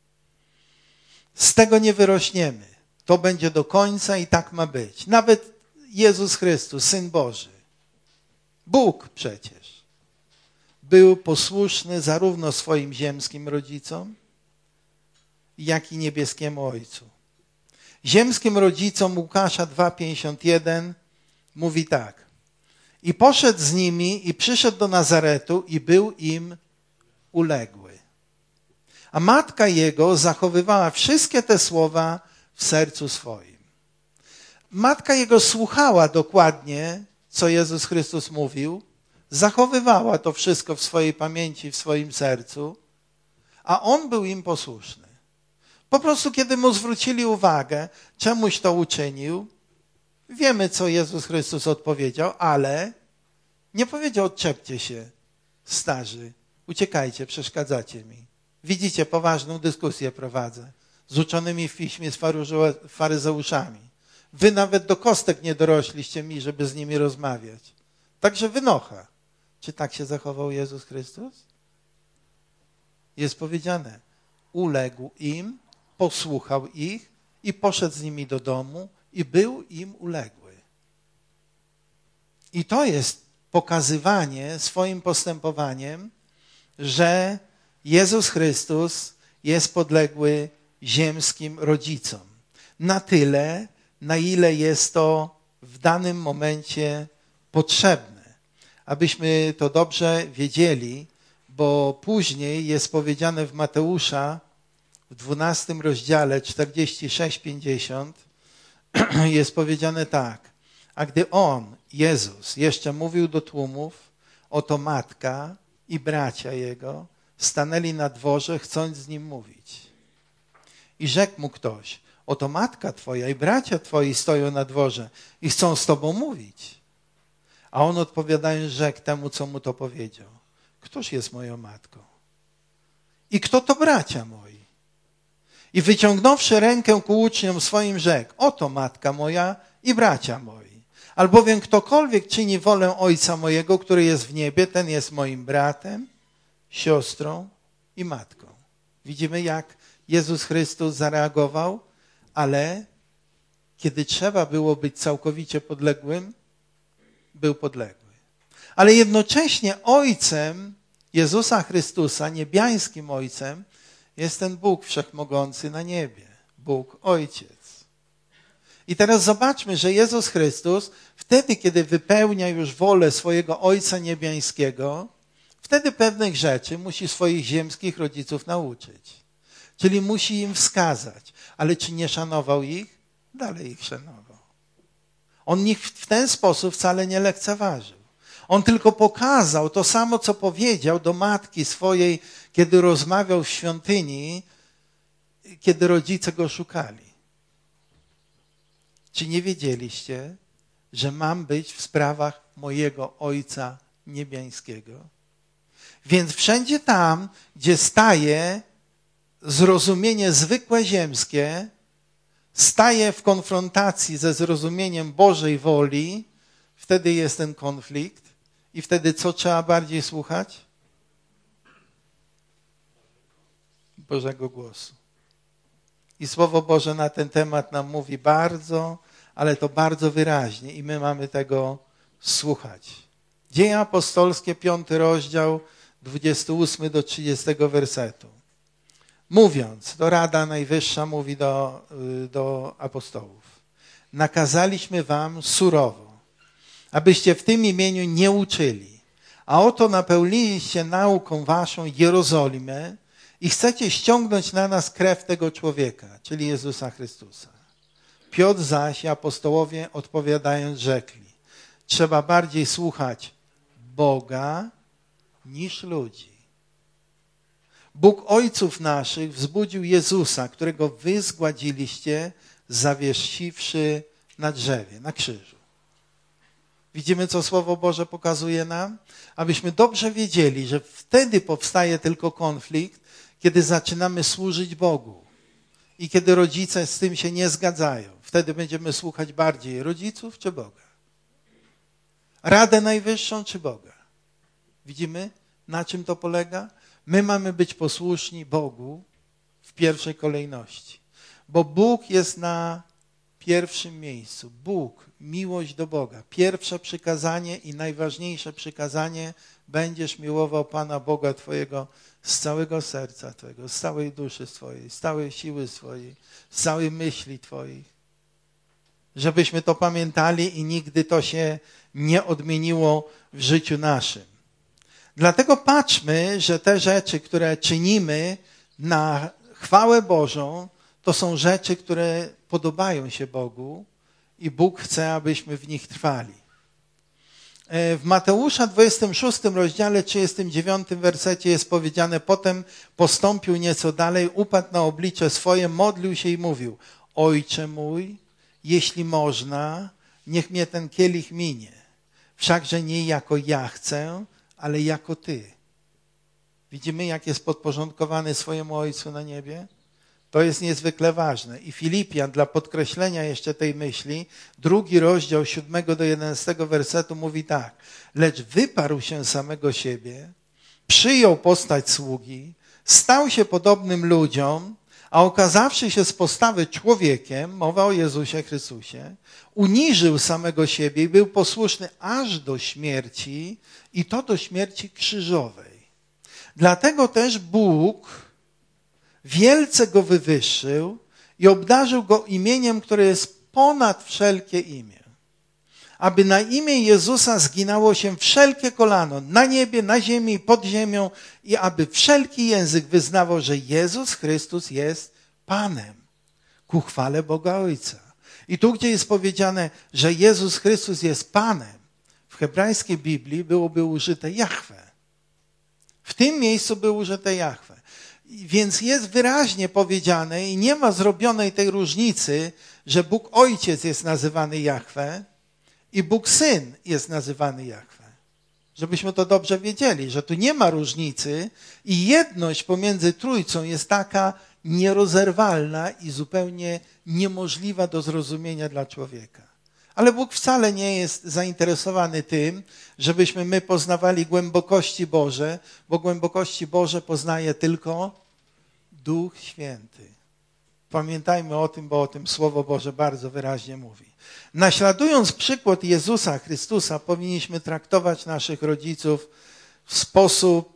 Z tego nie wyrośniemy. To będzie do końca i tak ma być. Nawet Jezus Chrystus, Syn Boży, Bóg przecież, był posłuszny zarówno swoim ziemskim rodzicom, jak i niebieskiemu Ojcu. Ziemskim rodzicom Łukasza dwa pięćdziesiąt jeden mówi tak. I poszedł z nimi i przyszedł do Nazaretu i był im uległy. A matka jego zachowywała wszystkie te słowa w sercu swoim. Matka jego słuchała dokładnie, co Jezus Chrystus mówił, zachowywała to wszystko w swojej pamięci, w swoim sercu, a on był im posłuszny. Po prostu, kiedy mu zwrócili uwagę, czemuś to uczynił, wiemy, co Jezus Chrystus odpowiedział, ale nie powiedział: odczepcie się, starzy, uciekajcie, przeszkadzacie mi. Widzicie, poważną dyskusję prowadzę z uczonymi w piśmie, z faryzeuszami. Wy nawet do kostek nie dorośliście mi, żeby z nimi rozmawiać. Także wynocha. Czy tak się zachował Jezus Chrystus? Jest powiedziane, uległ im, posłuchał ich i poszedł z nimi do domu i był im uległy. I to jest pokazywanie swoim postępowaniem, że Jezus Chrystus jest podległy ziemskim rodzicom. Na tyle, na ile jest to w danym momencie potrzebne. Abyśmy to dobrze wiedzieli, bo później jest powiedziane w Mateusza w dwunastym rozdziale czterdzieści sześć pięćdziesiąt jest powiedziane tak. A gdy On, Jezus, jeszcze mówił do tłumów, oto matka i bracia Jego stanęli na dworze, chcąc z Nim mówić. I rzekł mu ktoś, oto matka Twoja i bracia Twoi stoją na dworze i chcą z Tobą mówić. A on odpowiadając rzekł temu, co mu to powiedział. Któż jest moją matką? I kto to bracia moi? I wyciągnąwszy rękę ku uczniom swoim rzekł, oto matka moja i bracia moi. Albowiem ktokolwiek czyni wolę Ojca mojego, który jest w niebie, ten jest moim bratem, siostrą i matką. Widzimy, jak Jezus Chrystus zareagował, ale kiedy trzeba było być całkowicie podległym, był podległy. Ale jednocześnie Ojcem Jezusa Chrystusa, niebiańskim Ojcem, jest ten Bóg Wszechmogący na niebie. Bóg Ojciec. I teraz zobaczmy, że Jezus Chrystus wtedy, kiedy wypełnia już wolę swojego Ojca Niebiańskiego, wtedy pewnych rzeczy musi swoich ziemskich rodziców nauczyć. Czyli musi im wskazać. Ale czy nie szanował ich? Dalej ich szanował. On ich w ten sposób wcale nie lekceważył. On tylko pokazał to samo, co powiedział do matki swojej, kiedy rozmawiał w świątyni, kiedy rodzice go szukali. Czy nie wiedzieliście, że mam być w sprawach mojego Ojca Niebiańskiego? Więc wszędzie tam, gdzie staje zrozumienie zwykłe ziemskie, staje w konfrontacji ze zrozumieniem Bożej woli, wtedy jest ten konflikt i wtedy co trzeba bardziej słuchać? Bożego głosu. I Słowo Boże na ten temat nam mówi bardzo, ale to bardzo wyraźnie i my mamy tego słuchać. Dzieje apostolskie, piąty rozdział, dwudziesty ósmy do trzydziestego wersetu. Mówiąc, to Rada Najwyższa mówi do, do apostołów. Nakazaliśmy wam surowo, abyście w tym imieniu nie uczyli. A oto napełniliście nauką waszą Jerozolimę i chcecie ściągnąć na nas krew tego człowieka, czyli Jezusa Chrystusa. Piotr zaś i apostołowie odpowiadając rzekli, trzeba bardziej słuchać Boga niż ludzi. Bóg ojców naszych wzbudził Jezusa, którego wy zgładziliście, zawiesiwszy na drzewie, na krzyżu. Widzimy, co Słowo Boże pokazuje nam? Abyśmy dobrze wiedzieli, że wtedy powstaje tylko konflikt, kiedy zaczynamy służyć Bogu i kiedy rodzice z tym się nie zgadzają. Wtedy będziemy słuchać bardziej rodziców czy Boga? Radę Najwyższą czy Boga? Widzimy, na czym to polega? My mamy być posłuszni Bogu w pierwszej kolejności, bo Bóg jest na pierwszym miejscu. Bóg, miłość do Boga. Pierwsze przykazanie i najważniejsze przykazanie: będziesz miłował Pana Boga Twojego z całego serca Twojego, z całej duszy swojej, z całej siły swojej, z całej myśli Twojej. Żebyśmy to pamiętali i nigdy to się nie odmieniło w życiu naszym. Dlatego patrzmy, że te rzeczy, które czynimy na chwałę Bożą, to są rzeczy, które podobają się Bogu i Bóg chce, abyśmy w nich trwali. W Mateusza dwudziestym szóstym rozdziale, trzydziestym dziewiątym wersecie jest powiedziane: potem postąpił nieco dalej, upadł na oblicze swoje, modlił się i mówił: Ojcze mój, jeśli można, niech mnie ten kielich minie. Wszakże nie jako ja chcę, ale jako Ty. Widzimy, jak jest podporządkowany swojemu Ojcu na niebie? To jest niezwykle ważne. I Filipian, dla podkreślenia jeszcze tej myśli, drugi rozdział siódmego do jedenastego wersetu mówi tak: lecz wyparł się samego siebie, przyjął postać sługi, stał się podobnym ludziom, a okazawszy się z postawy człowiekiem, mowa o Jezusie Chrystusie, uniżył samego siebie i był posłuszny aż do śmierci, i to do śmierci krzyżowej. Dlatego też Bóg wielce go wywyższył i obdarzył go imieniem, które jest ponad wszelkie imię. Aby na imię Jezusa zginało się wszelkie kolano, na niebie, na ziemi i pod ziemią, i aby wszelki język wyznawał, że Jezus Chrystus jest Panem, ku chwale Boga Ojca. I tu, gdzie jest powiedziane, że Jezus Chrystus jest Panem, w hebrajskiej Biblii byłoby użyte Jahwe. W tym miejscu było użyte Jahwe. Więc jest wyraźnie powiedziane i nie ma zrobionej tej różnicy, że Bóg Ojciec jest nazywany Jahwe i Bóg Syn jest nazywany Jahwe. Żebyśmy to dobrze wiedzieli, że tu nie ma różnicy i jedność pomiędzy Trójcą jest taka nierozerwalna i zupełnie niemożliwa do zrozumienia dla człowieka. Ale Bóg wcale nie jest zainteresowany tym, żebyśmy my poznawali głębokości Boże, bo głębokości Boże poznaje tylko Duch Święty. Pamiętajmy o tym, bo o tym Słowo Boże bardzo wyraźnie mówi. Naśladując przykład Jezusa Chrystusa, powinniśmy traktować naszych rodziców w sposób,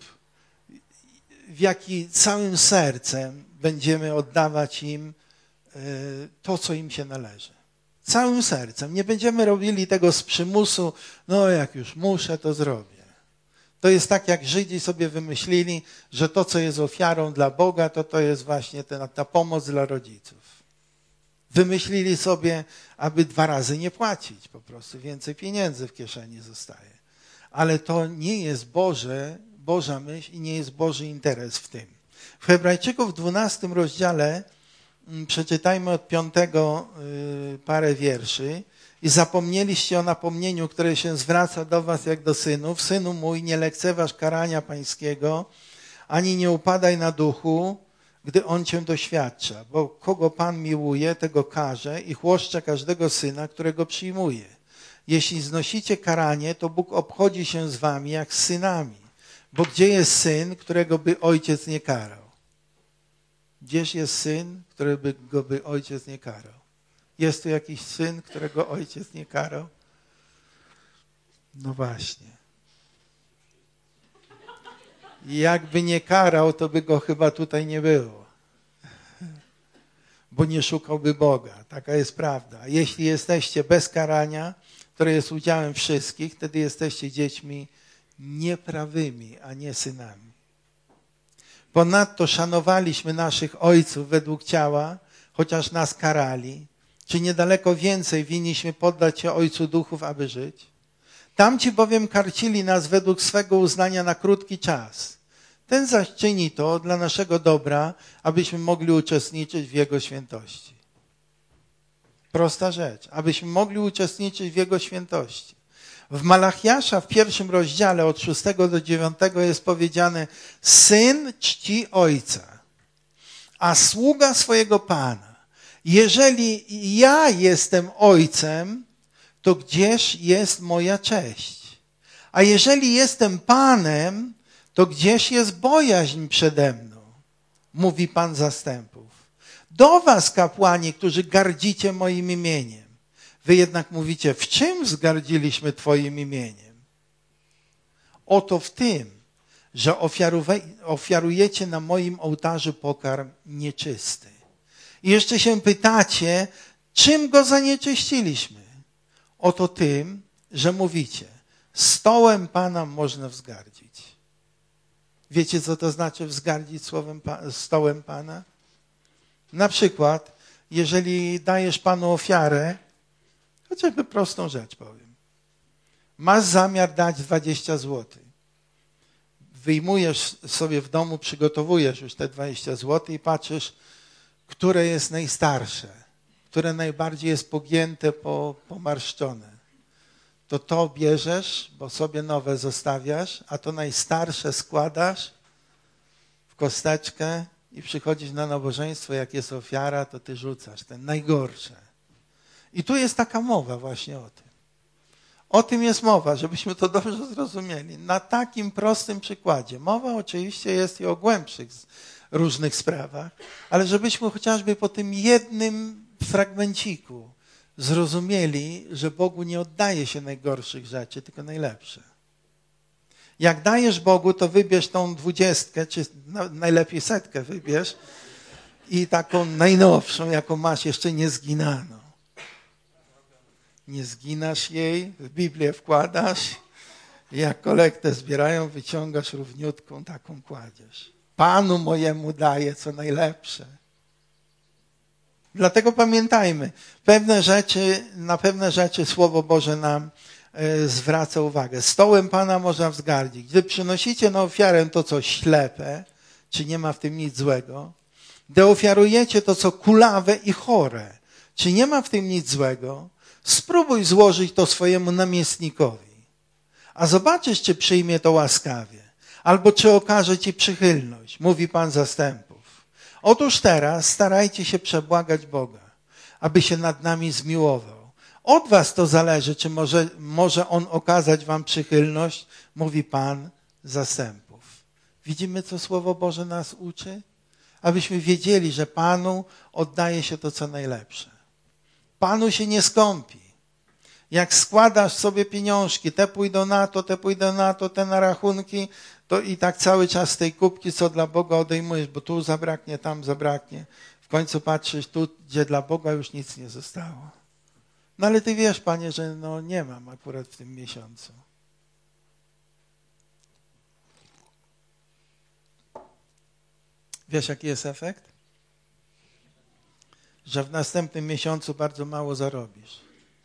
w jaki całym sercem będziemy oddawać im to, co im się należy. Całym sercem. Nie będziemy robili tego z przymusu, no jak już muszę, to zrobię. To jest tak, jak Żydzi sobie wymyślili, że to, co jest ofiarą dla Boga, to to jest właśnie ta, ta pomoc dla rodziców. Wymyślili sobie, aby dwa razy nie płacić, po prostu więcej pieniędzy w kieszeni zostaje. Ale to nie jest Boże, Boża myśl i nie jest Boży interes w tym. W Hebrajczyków w dwunastym rozdziale przeczytajmy od piątego parę wierszy. I zapomnieliście o napomnieniu, które się zwraca do was jak do synów. Synu mój, nie lekceważ karania pańskiego, ani nie upadaj na duchu, gdy on cię doświadcza. Bo kogo Pan miłuje, tego karze i chłoszcza każdego syna, którego przyjmuje. Jeśli znosicie karanie, to Bóg obchodzi się z wami jak z synami. Bo gdzie jest syn, którego by ojciec nie karał? Gdzież jest syn, którego go by ojciec nie karał? Jest tu jakiś syn, którego ojciec nie karał? No właśnie. I jakby nie karał, to by go chyba tutaj nie było. Bo nie szukałby Boga. Taka jest prawda. Jeśli jesteście bez karania, które jest udziałem wszystkich, wtedy jesteście dziećmi nieprawymi, a nie synami. Ponadto szanowaliśmy naszych ojców według ciała, chociaż nas karali. Czy niedaleko więcej winniśmy poddać się Ojcu Duchów, aby żyć? Tamci bowiem karcili nas według swego uznania na krótki czas. Ten zaś czyni to dla naszego dobra, abyśmy mogli uczestniczyć w Jego świętości. Prosta rzecz. Abyśmy mogli uczestniczyć w Jego świętości. W Malachiasza w pierwszym rozdziale od szóstego do dziewiątego jest powiedziane: syn czci ojca, a sługa swojego pana. Jeżeli ja jestem ojcem, to gdzież jest moja cześć? A jeżeli jestem panem, to gdzież jest bojaźń przede mną? Mówi Pan zastępów. Do was, kapłani, którzy gardzicie moim imieniem. Wy jednak mówicie: w czym wzgardziliśmy Twoim imieniem? Oto w tym, że ofiarujecie na moim ołtarzu pokarm nieczysty. I jeszcze się pytacie, czym go zanieczyściliśmy? Oto tym, że mówicie: stołem Pana można wzgardzić. Wiecie, co to znaczy wzgardzić słowem, stołem Pana? Na przykład, jeżeli dajesz Panu ofiarę, chociażby prostą rzecz powiem. Masz zamiar dać dwadzieścia złotych. Wyjmujesz sobie w domu, przygotowujesz już te dwadzieścia złotych i patrzysz, które jest najstarsze, które najbardziej jest pogięte, po, pomarszczone. To to bierzesz, bo sobie nowe zostawiasz, a to najstarsze składasz w kosteczkę i przychodzisz na nabożeństwo, jak jest ofiara, to ty rzucasz te najgorsze. I tu jest taka mowa właśnie o tym. O tym jest mowa, żebyśmy to dobrze zrozumieli. Na takim prostym przykładzie. Mowa oczywiście jest i o głębszych różnych sprawach, ale żebyśmy chociażby po tym jednym fragmenciku zrozumieli, że Bogu nie oddaje się najgorszych rzeczy, tylko najlepsze. Jak dajesz Bogu, to wybierz tą dwudziestkę, czy najlepiej setkę wybierz i taką najnowszą, jaką masz, jeszcze niezginaną. Nie zginasz jej, w Biblię wkładasz i jak kolektę zbierają, wyciągasz równiutką, taką kładziesz. Panu mojemu daję co najlepsze. Dlatego pamiętajmy, pewne rzeczy, na pewne rzeczy Słowo Boże nam e, zwraca uwagę. Stołem Pana można wzgardzić. Gdy przynosicie na ofiarę to, co ślepe, czy nie ma w tym nic złego, gdy ofiarujecie to, co kulawe i chore, czy nie ma w tym nic złego, spróbuj złożyć to swojemu namiestnikowi, a zobaczysz, czy przyjmie to łaskawie, albo czy okaże ci przychylność, mówi Pan zastępów. Otóż teraz starajcie się przebłagać Boga, aby się nad nami zmiłował. Od was to zależy, czy może, może On okazać wam przychylność, mówi Pan zastępów. Widzimy, co Słowo Boże nas uczy? Abyśmy wiedzieli, że Panu oddaje się to, co najlepsze. Panu się nie skąpi. Jak składasz sobie pieniążki, te pójdą na to, te pójdą na to, te na rachunki, to i tak cały czas z tej kubki, co dla Boga odejmujesz, bo tu zabraknie, tam zabraknie. W końcu patrzysz tu, gdzie dla Boga już nic nie zostało. No ale ty wiesz, Panie, że no nie mam akurat w tym miesiącu. Wiesz, jaki jest efekt? Że w następnym miesiącu bardzo mało zarobisz.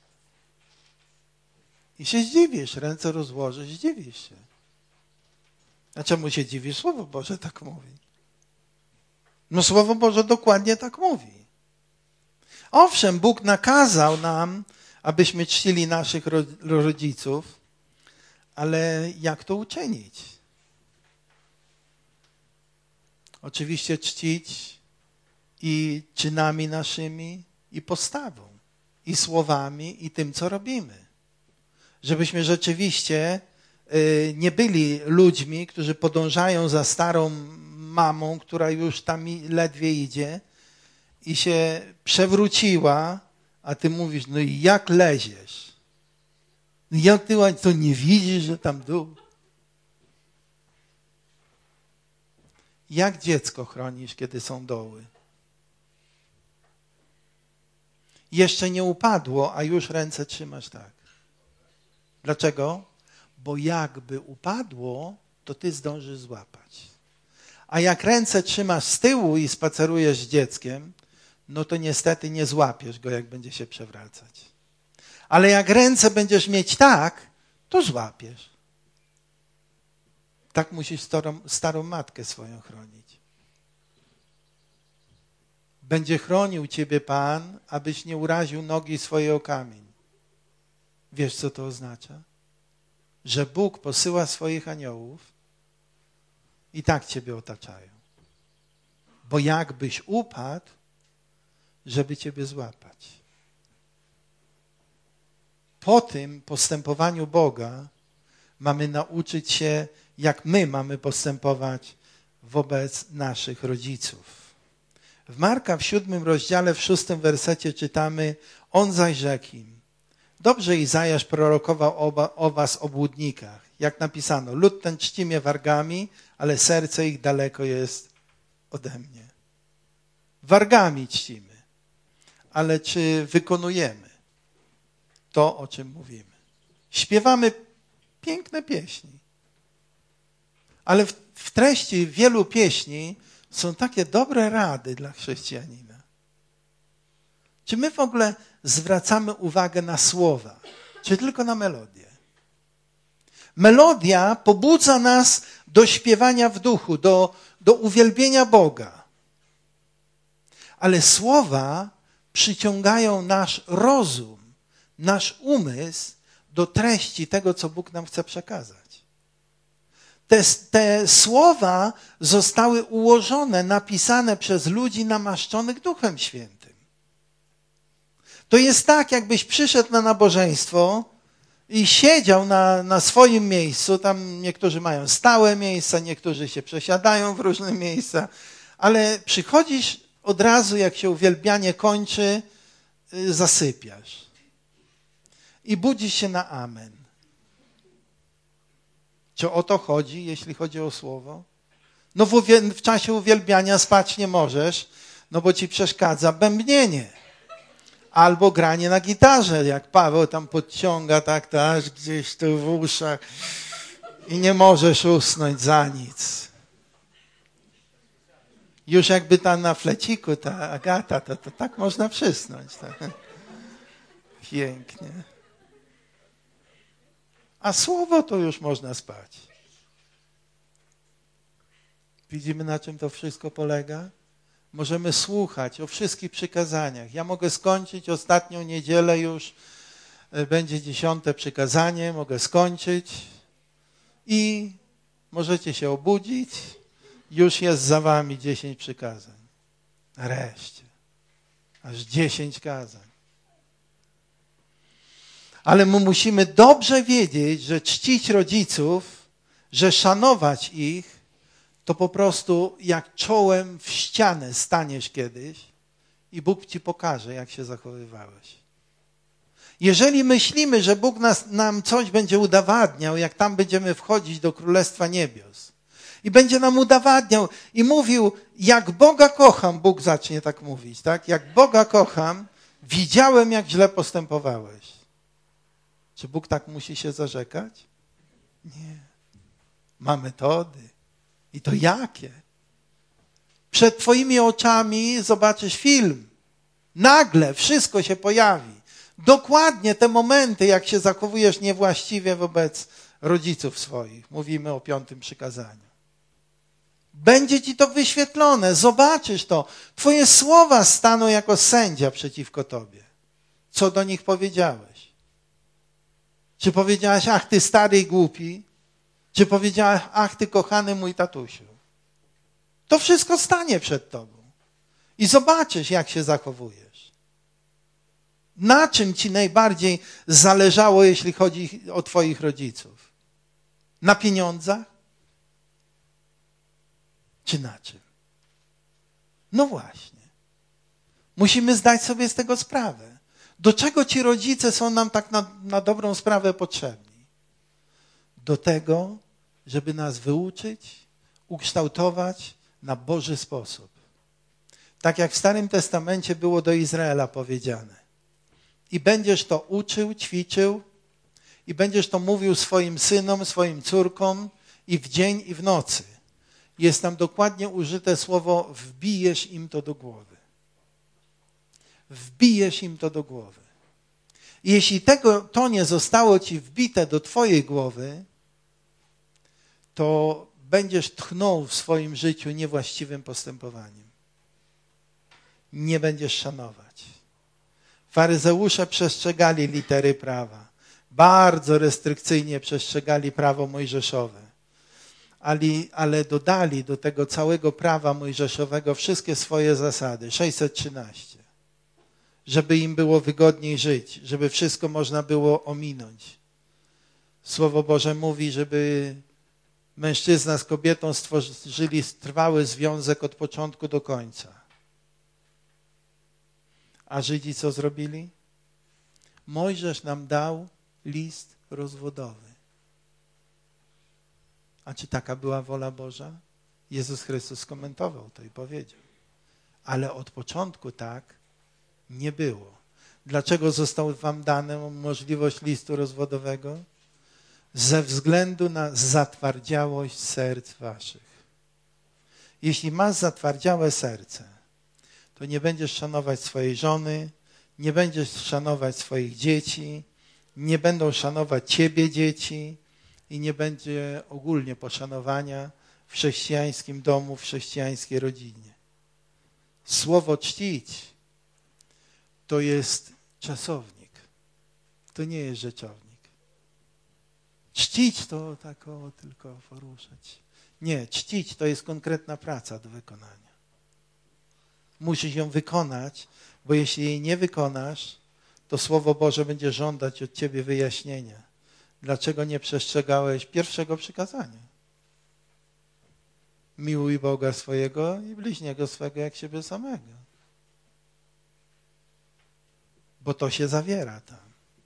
I się zdziwisz, ręce rozłożysz, zdziwisz się. A czemu się dziwisz? Słowo Boże tak mówi. No Słowo Boże dokładnie tak mówi. Owszem, Bóg nakazał nam, abyśmy czcili naszych rodziców, ale jak to uczynić? Oczywiście czcić i czynami naszymi, i postawą, i słowami, i tym, co robimy. Żebyśmy rzeczywiście nie byli ludźmi, którzy podążają za starą mamą, która już tam ledwie idzie i się przewróciła, a ty mówisz, no i jak leziesz? No jak ty to nie widzisz, że tam dół? Jak dziecko chronisz, kiedy są doły? Jeszcze nie upadło, a już ręce trzymasz tak. Dlaczego? Bo jakby upadło, to ty zdążysz złapać. A jak ręce trzymasz z tyłu i spacerujesz z dzieckiem, no to niestety nie złapiesz go, jak będzie się przewracać. Ale jak ręce będziesz mieć tak, to złapiesz. Tak musisz starą, starą matkę swoją chronić. Będzie chronił ciebie Pan, abyś nie uraził nogi swojej o kamień. Wiesz, co to oznacza? że Bóg posyła swoich aniołów i tak ciebie otaczają. Bo jakbyś upadł, żeby ciebie złapać. Po tym postępowaniu Boga mamy nauczyć się, jak my mamy postępować wobec naszych rodziców. W Marka w siódmym rozdziale, w szóstym wersecie czytamy: on zaś rzekł im: dobrze Izajasz prorokował o, o was obłudnikach. Jak napisano: lud ten czci mnie wargami, ale serce ich daleko jest ode mnie. Wargami czcimy, ale czy wykonujemy to, o czym mówimy? Śpiewamy piękne pieśni, ale w, w treści wielu pieśni są takie dobre rady dla chrześcijanina. Czy my w ogóle zwracamy uwagę na słowa, czy tylko na melodię? Melodia pobudza nas do śpiewania w duchu, do, do uwielbienia Boga. Ale słowa przyciągają nasz rozum, nasz umysł do treści tego, co Bóg nam chce przekazać. Te, te słowa zostały ułożone, napisane przez ludzi namaszczonych Duchem Świętym. To jest tak, jakbyś przyszedł na nabożeństwo i siedział na, na swoim miejscu. Tam niektórzy mają stałe miejsca, niektórzy się przesiadają w różne miejsca, ale przychodzisz od razu, jak się uwielbianie kończy, zasypiasz. I budzisz się na amen. Czy o to chodzi, jeśli chodzi o słowo? No w, uwiel- w czasie uwielbiania spać nie możesz, no bo ci przeszkadza bębnienie. Albo granie na gitarze, jak Paweł tam podciąga tak, tak, gdzieś tu w uszach i nie możesz usnąć za nic. Już jakby tam na fleciku ta Agata, to, to tak można przysnąć. Tak. Pięknie. A słowo to już można spać. Widzimy, na czym to wszystko polega? Możemy słuchać o wszystkich przykazaniach. Ja mogę skończyć ostatnią niedzielę już, będzie dziesiąte przykazanie, mogę skończyć i możecie się obudzić, już jest za wami dziesięć przykazań. Nareszcie. Aż dziesięć kazań. Ale my musimy dobrze wiedzieć, że czcić rodziców, że szanować ich, to po prostu jak czołem w ścianę staniesz kiedyś i Bóg ci pokaże, jak się zachowywałeś. Jeżeli myślimy, że Bóg nas, nam coś będzie udowadniał, jak tam będziemy wchodzić do Królestwa Niebios i będzie nam udowadniał i mówił, jak Boga kocham, Bóg zacznie tak mówić, tak? Jak Boga kocham, widziałem, jak źle postępowałeś. Czy Bóg tak musi się zarzekać? Nie. Ma metody. I to jakie? Przed twoimi oczami zobaczysz film. Nagle wszystko się pojawi. Dokładnie te momenty, jak się zachowujesz niewłaściwie wobec rodziców swoich. Mówimy o piątym przykazaniu. Będzie ci to wyświetlone. Zobaczysz to. Twoje słowa staną jako sędzia przeciwko tobie. Co do nich powiedziałeś? Czy powiedziałaś, ach ty stary i głupi? Czy powiedziałaś, ach ty kochany mój tatusiu? To wszystko stanie przed tobą. I zobaczysz, jak się zachowujesz. Na czym ci najbardziej zależało, jeśli chodzi o twoich rodziców? Na pieniądzach? Czy na czym? No właśnie. Musimy zdać sobie z tego sprawę. Do czego ci rodzice są nam tak na, na dobrą sprawę potrzebni? Do tego, żeby nas wyuczyć, ukształtować na Boży sposób. Tak jak w Starym Testamencie było do Izraela powiedziane. I będziesz to uczył, ćwiczył i będziesz to mówił swoim synom, swoim córkom i w dzień, i w nocy. Jest tam dokładnie użyte słowo wbijesz im to do głowy. Wbijesz im to do głowy. I jeśli tego, to nie zostało ci wbite do twojej głowy, to będziesz tchnął w swoim życiu niewłaściwym postępowaniem. Nie będziesz szanować. Faryzeusze przestrzegali litery prawa. Bardzo restrykcyjnie przestrzegali prawo mojżeszowe. Ale, ale dodali do tego całego prawa mojżeszowego wszystkie swoje zasady. sześćset trzynaście. Żeby im było wygodniej żyć, żeby wszystko można było ominąć. Słowo Boże mówi, żeby mężczyzna z kobietą stworzyli trwały związek od początku do końca. A Żydzi co zrobili? Mojżesz nam dał list rozwodowy. A czy taka była wola Boża? Jezus Chrystus skomentował to i powiedział. Ale od początku tak nie było. Dlaczego została wam dana możliwość listu rozwodowego? Ze względu na zatwardziałość serc waszych. Jeśli masz zatwardziałe serce, to nie będziesz szanować swojej żony, nie będziesz szanować swoich dzieci, nie będą szanować ciebie dzieci i nie będzie ogólnie poszanowania w chrześcijańskim domu, w chrześcijańskiej rodzinie. Słowo czcić to jest czasownik, to nie jest rzeczownik. Czcić to tak o, tylko poruszać. Nie, czcić to jest konkretna praca do wykonania. Musisz ją wykonać, bo jeśli jej nie wykonasz, to Słowo Boże będzie żądać od ciebie wyjaśnienia. Dlaczego nie przestrzegałeś pierwszego przykazania? Miłuj Boga swojego i bliźniego swego jak siebie samego. Bo to się zawiera tam.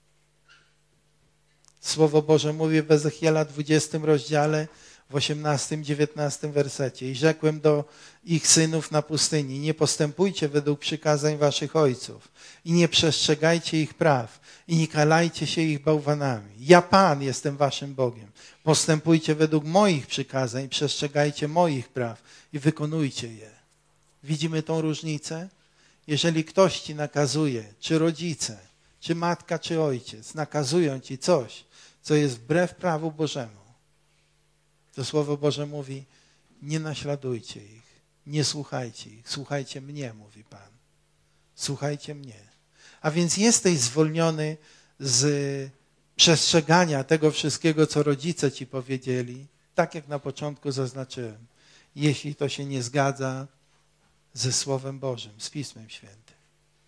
Słowo Boże mówi w Ezechiela dwudziestym rozdziale, w osiemnastym, dziewiętnastym wersecie. I rzekłem do ich synów na pustyni, nie postępujcie według przykazań waszych ojców i nie przestrzegajcie ich praw i nie kalajcie się ich bałwanami. Ja Pan jestem waszym Bogiem. Postępujcie według moich przykazań i przestrzegajcie moich praw i wykonujcie je. Widzimy tą różnicę? Jeżeli ktoś ci nakazuje, czy rodzice, czy matka, czy ojciec, nakazują ci coś, co jest wbrew prawu Bożemu, to Słowo Boże mówi, nie naśladujcie ich, nie słuchajcie ich, słuchajcie mnie, mówi Pan. Słuchajcie mnie. A więc jesteś zwolniony z przestrzegania tego wszystkiego, co rodzice ci powiedzieli, tak jak na początku zaznaczyłem, jeśli to się nie zgadza ze Słowem Bożym, z Pismem Świętym.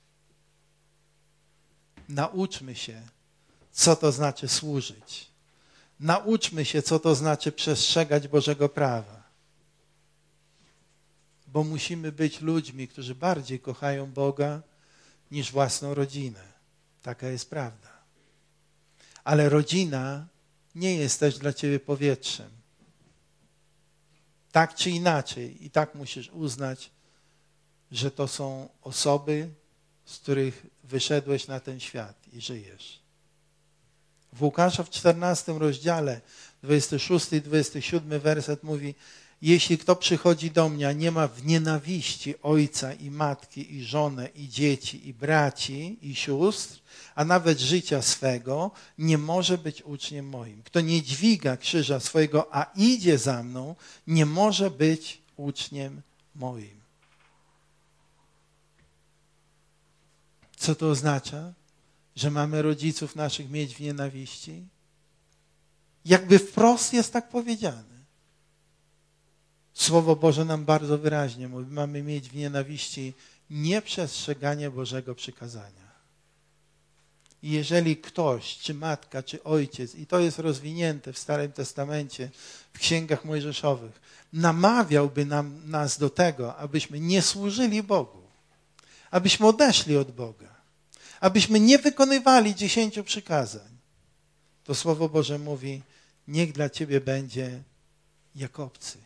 Nauczmy się, co to znaczy służyć. Nauczmy się, co to znaczy przestrzegać Bożego prawa. Bo musimy być ludźmi, którzy bardziej kochają Boga niż własną rodzinę. Taka jest prawda. Ale rodzina nie jest też dla ciebie powietrzem. Tak czy inaczej, i tak musisz uznać, że to są osoby, z których wyszedłeś na ten świat i żyjesz. W Łukasza w czternastym rozdziale, dwudziesty szósty i dwudziesty siódmy werset mówi, jeśli kto przychodzi do mnie, a nie ma w nienawiści ojca i matki i żonę i dzieci i braci i sióstr, a nawet życia swego, nie może być uczniem moim. Kto nie dźwiga krzyża swojego, a idzie za mną, nie może być uczniem moim. Co to oznacza? Że mamy rodziców naszych mieć w nienawiści? Jakby wprost jest tak powiedziane. Słowo Boże nam bardzo wyraźnie mówi, mamy mieć w nienawiści nieprzestrzeganie Bożego przykazania. I jeżeli ktoś, czy matka, czy ojciec, i to jest rozwinięte w Starym Testamencie, w księgach mojżeszowych, namawiałby nam, nas do tego, abyśmy nie służyli Bogu, abyśmy odeszli od Boga, abyśmy nie wykonywali dziesięciu przykazań, to Słowo Boże mówi, niech dla ciebie będzie jak obcy.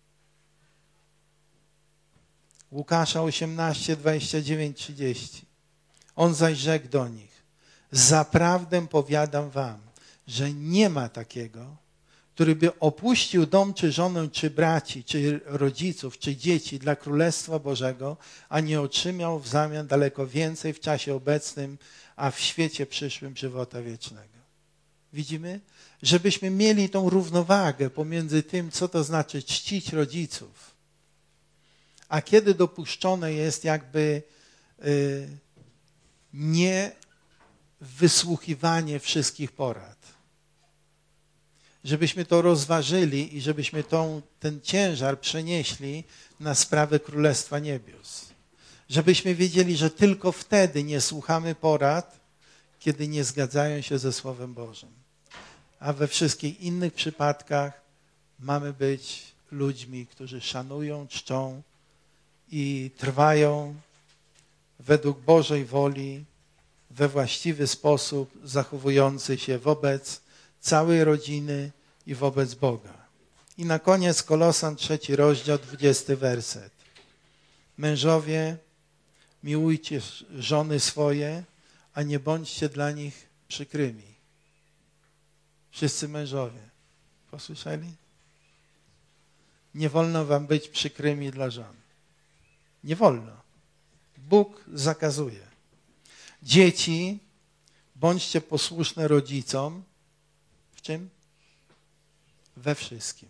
Łukasza osiemnaście, dwadzieścia dziewięć, trzydzieści. On zaś rzekł do nich, zaprawdę powiadam wam, że nie ma takiego, który by opuścił dom, czy żonę, czy braci, czy rodziców, czy dzieci dla Królestwa Bożego, a nie otrzymał w zamian daleko więcej w czasie obecnym, a w świecie przyszłym żywota wiecznego. Widzimy? Żebyśmy mieli tą równowagę pomiędzy tym, co to znaczy czcić rodziców, a kiedy dopuszczone jest jakby y, nie wysłuchiwanie wszystkich porad. Żebyśmy to rozważyli i żebyśmy tą, ten ciężar przenieśli na sprawę Królestwa Niebios. Żebyśmy wiedzieli, że tylko wtedy nie słuchamy porad, kiedy nie zgadzają się ze Słowem Bożym. A we wszystkich innych przypadkach mamy być ludźmi, którzy szanują, czczą i trwają według Bożej woli, we właściwy sposób, zachowujący się wobec całej rodziny i wobec Boga. I na koniec Kolosan trzeci rozdział, dwudziesty werset. Mężowie, miłujcie żony swoje, a nie bądźcie dla nich przykrymi. Wszyscy mężowie. Posłyszeli? Nie wolno wam być przykrymi dla żon. Nie wolno. Bóg zakazuje. Dzieci, bądźcie posłuszne rodzicom. W czym? We wszystkim.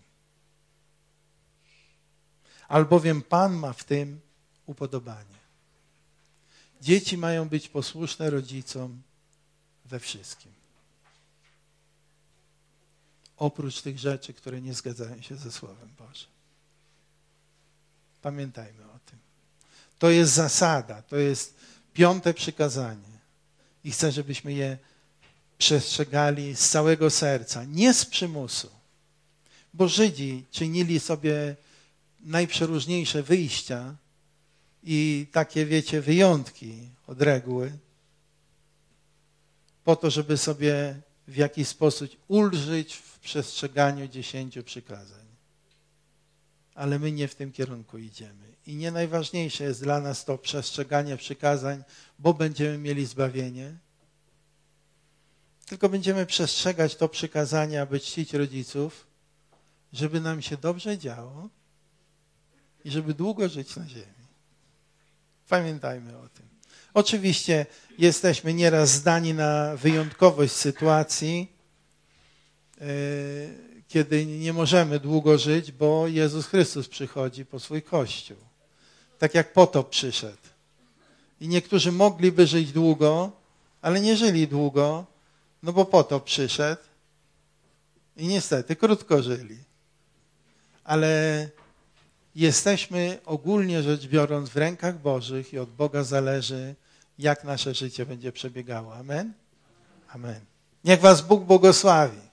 Albowiem Pan ma w tym upodobanie. Dzieci mają być posłuszne rodzicom we wszystkim. Oprócz tych rzeczy, które nie zgadzają się ze Słowem Bożym. Pamiętajmy o tym. To jest zasada, to jest piąte przykazanie. I chcę, żebyśmy je przestrzegali z całego serca, nie z przymusu. Bo Żydzi czynili sobie najprzeróżniejsze wyjścia i takie, wiecie, wyjątki od reguły, po to, żeby sobie w jakiś sposób ulżyć w przestrzeganiu dziesięciu przykazań. Ale my nie w tym kierunku idziemy. I nie najważniejsze jest dla nas to przestrzeganie przykazań, bo będziemy mieli zbawienie, tylko będziemy przestrzegać to przykazanie, aby czcić rodziców, żeby nam się dobrze działo i żeby długo żyć na ziemi. Pamiętajmy o tym. Oczywiście jesteśmy nieraz zdani na wyjątkowość sytuacji, yy, kiedy nie możemy długo żyć, bo Jezus Chrystus przychodzi po swój Kościół. Tak jak potop przyszedł. I niektórzy mogliby żyć długo, ale nie żyli długo, no bo potop przyszedł i niestety krótko żyli. Ale jesteśmy ogólnie rzecz biorąc w rękach Bożych i od Boga zależy, jak nasze życie będzie przebiegało. Amen? Amen. Niech was Bóg błogosławi.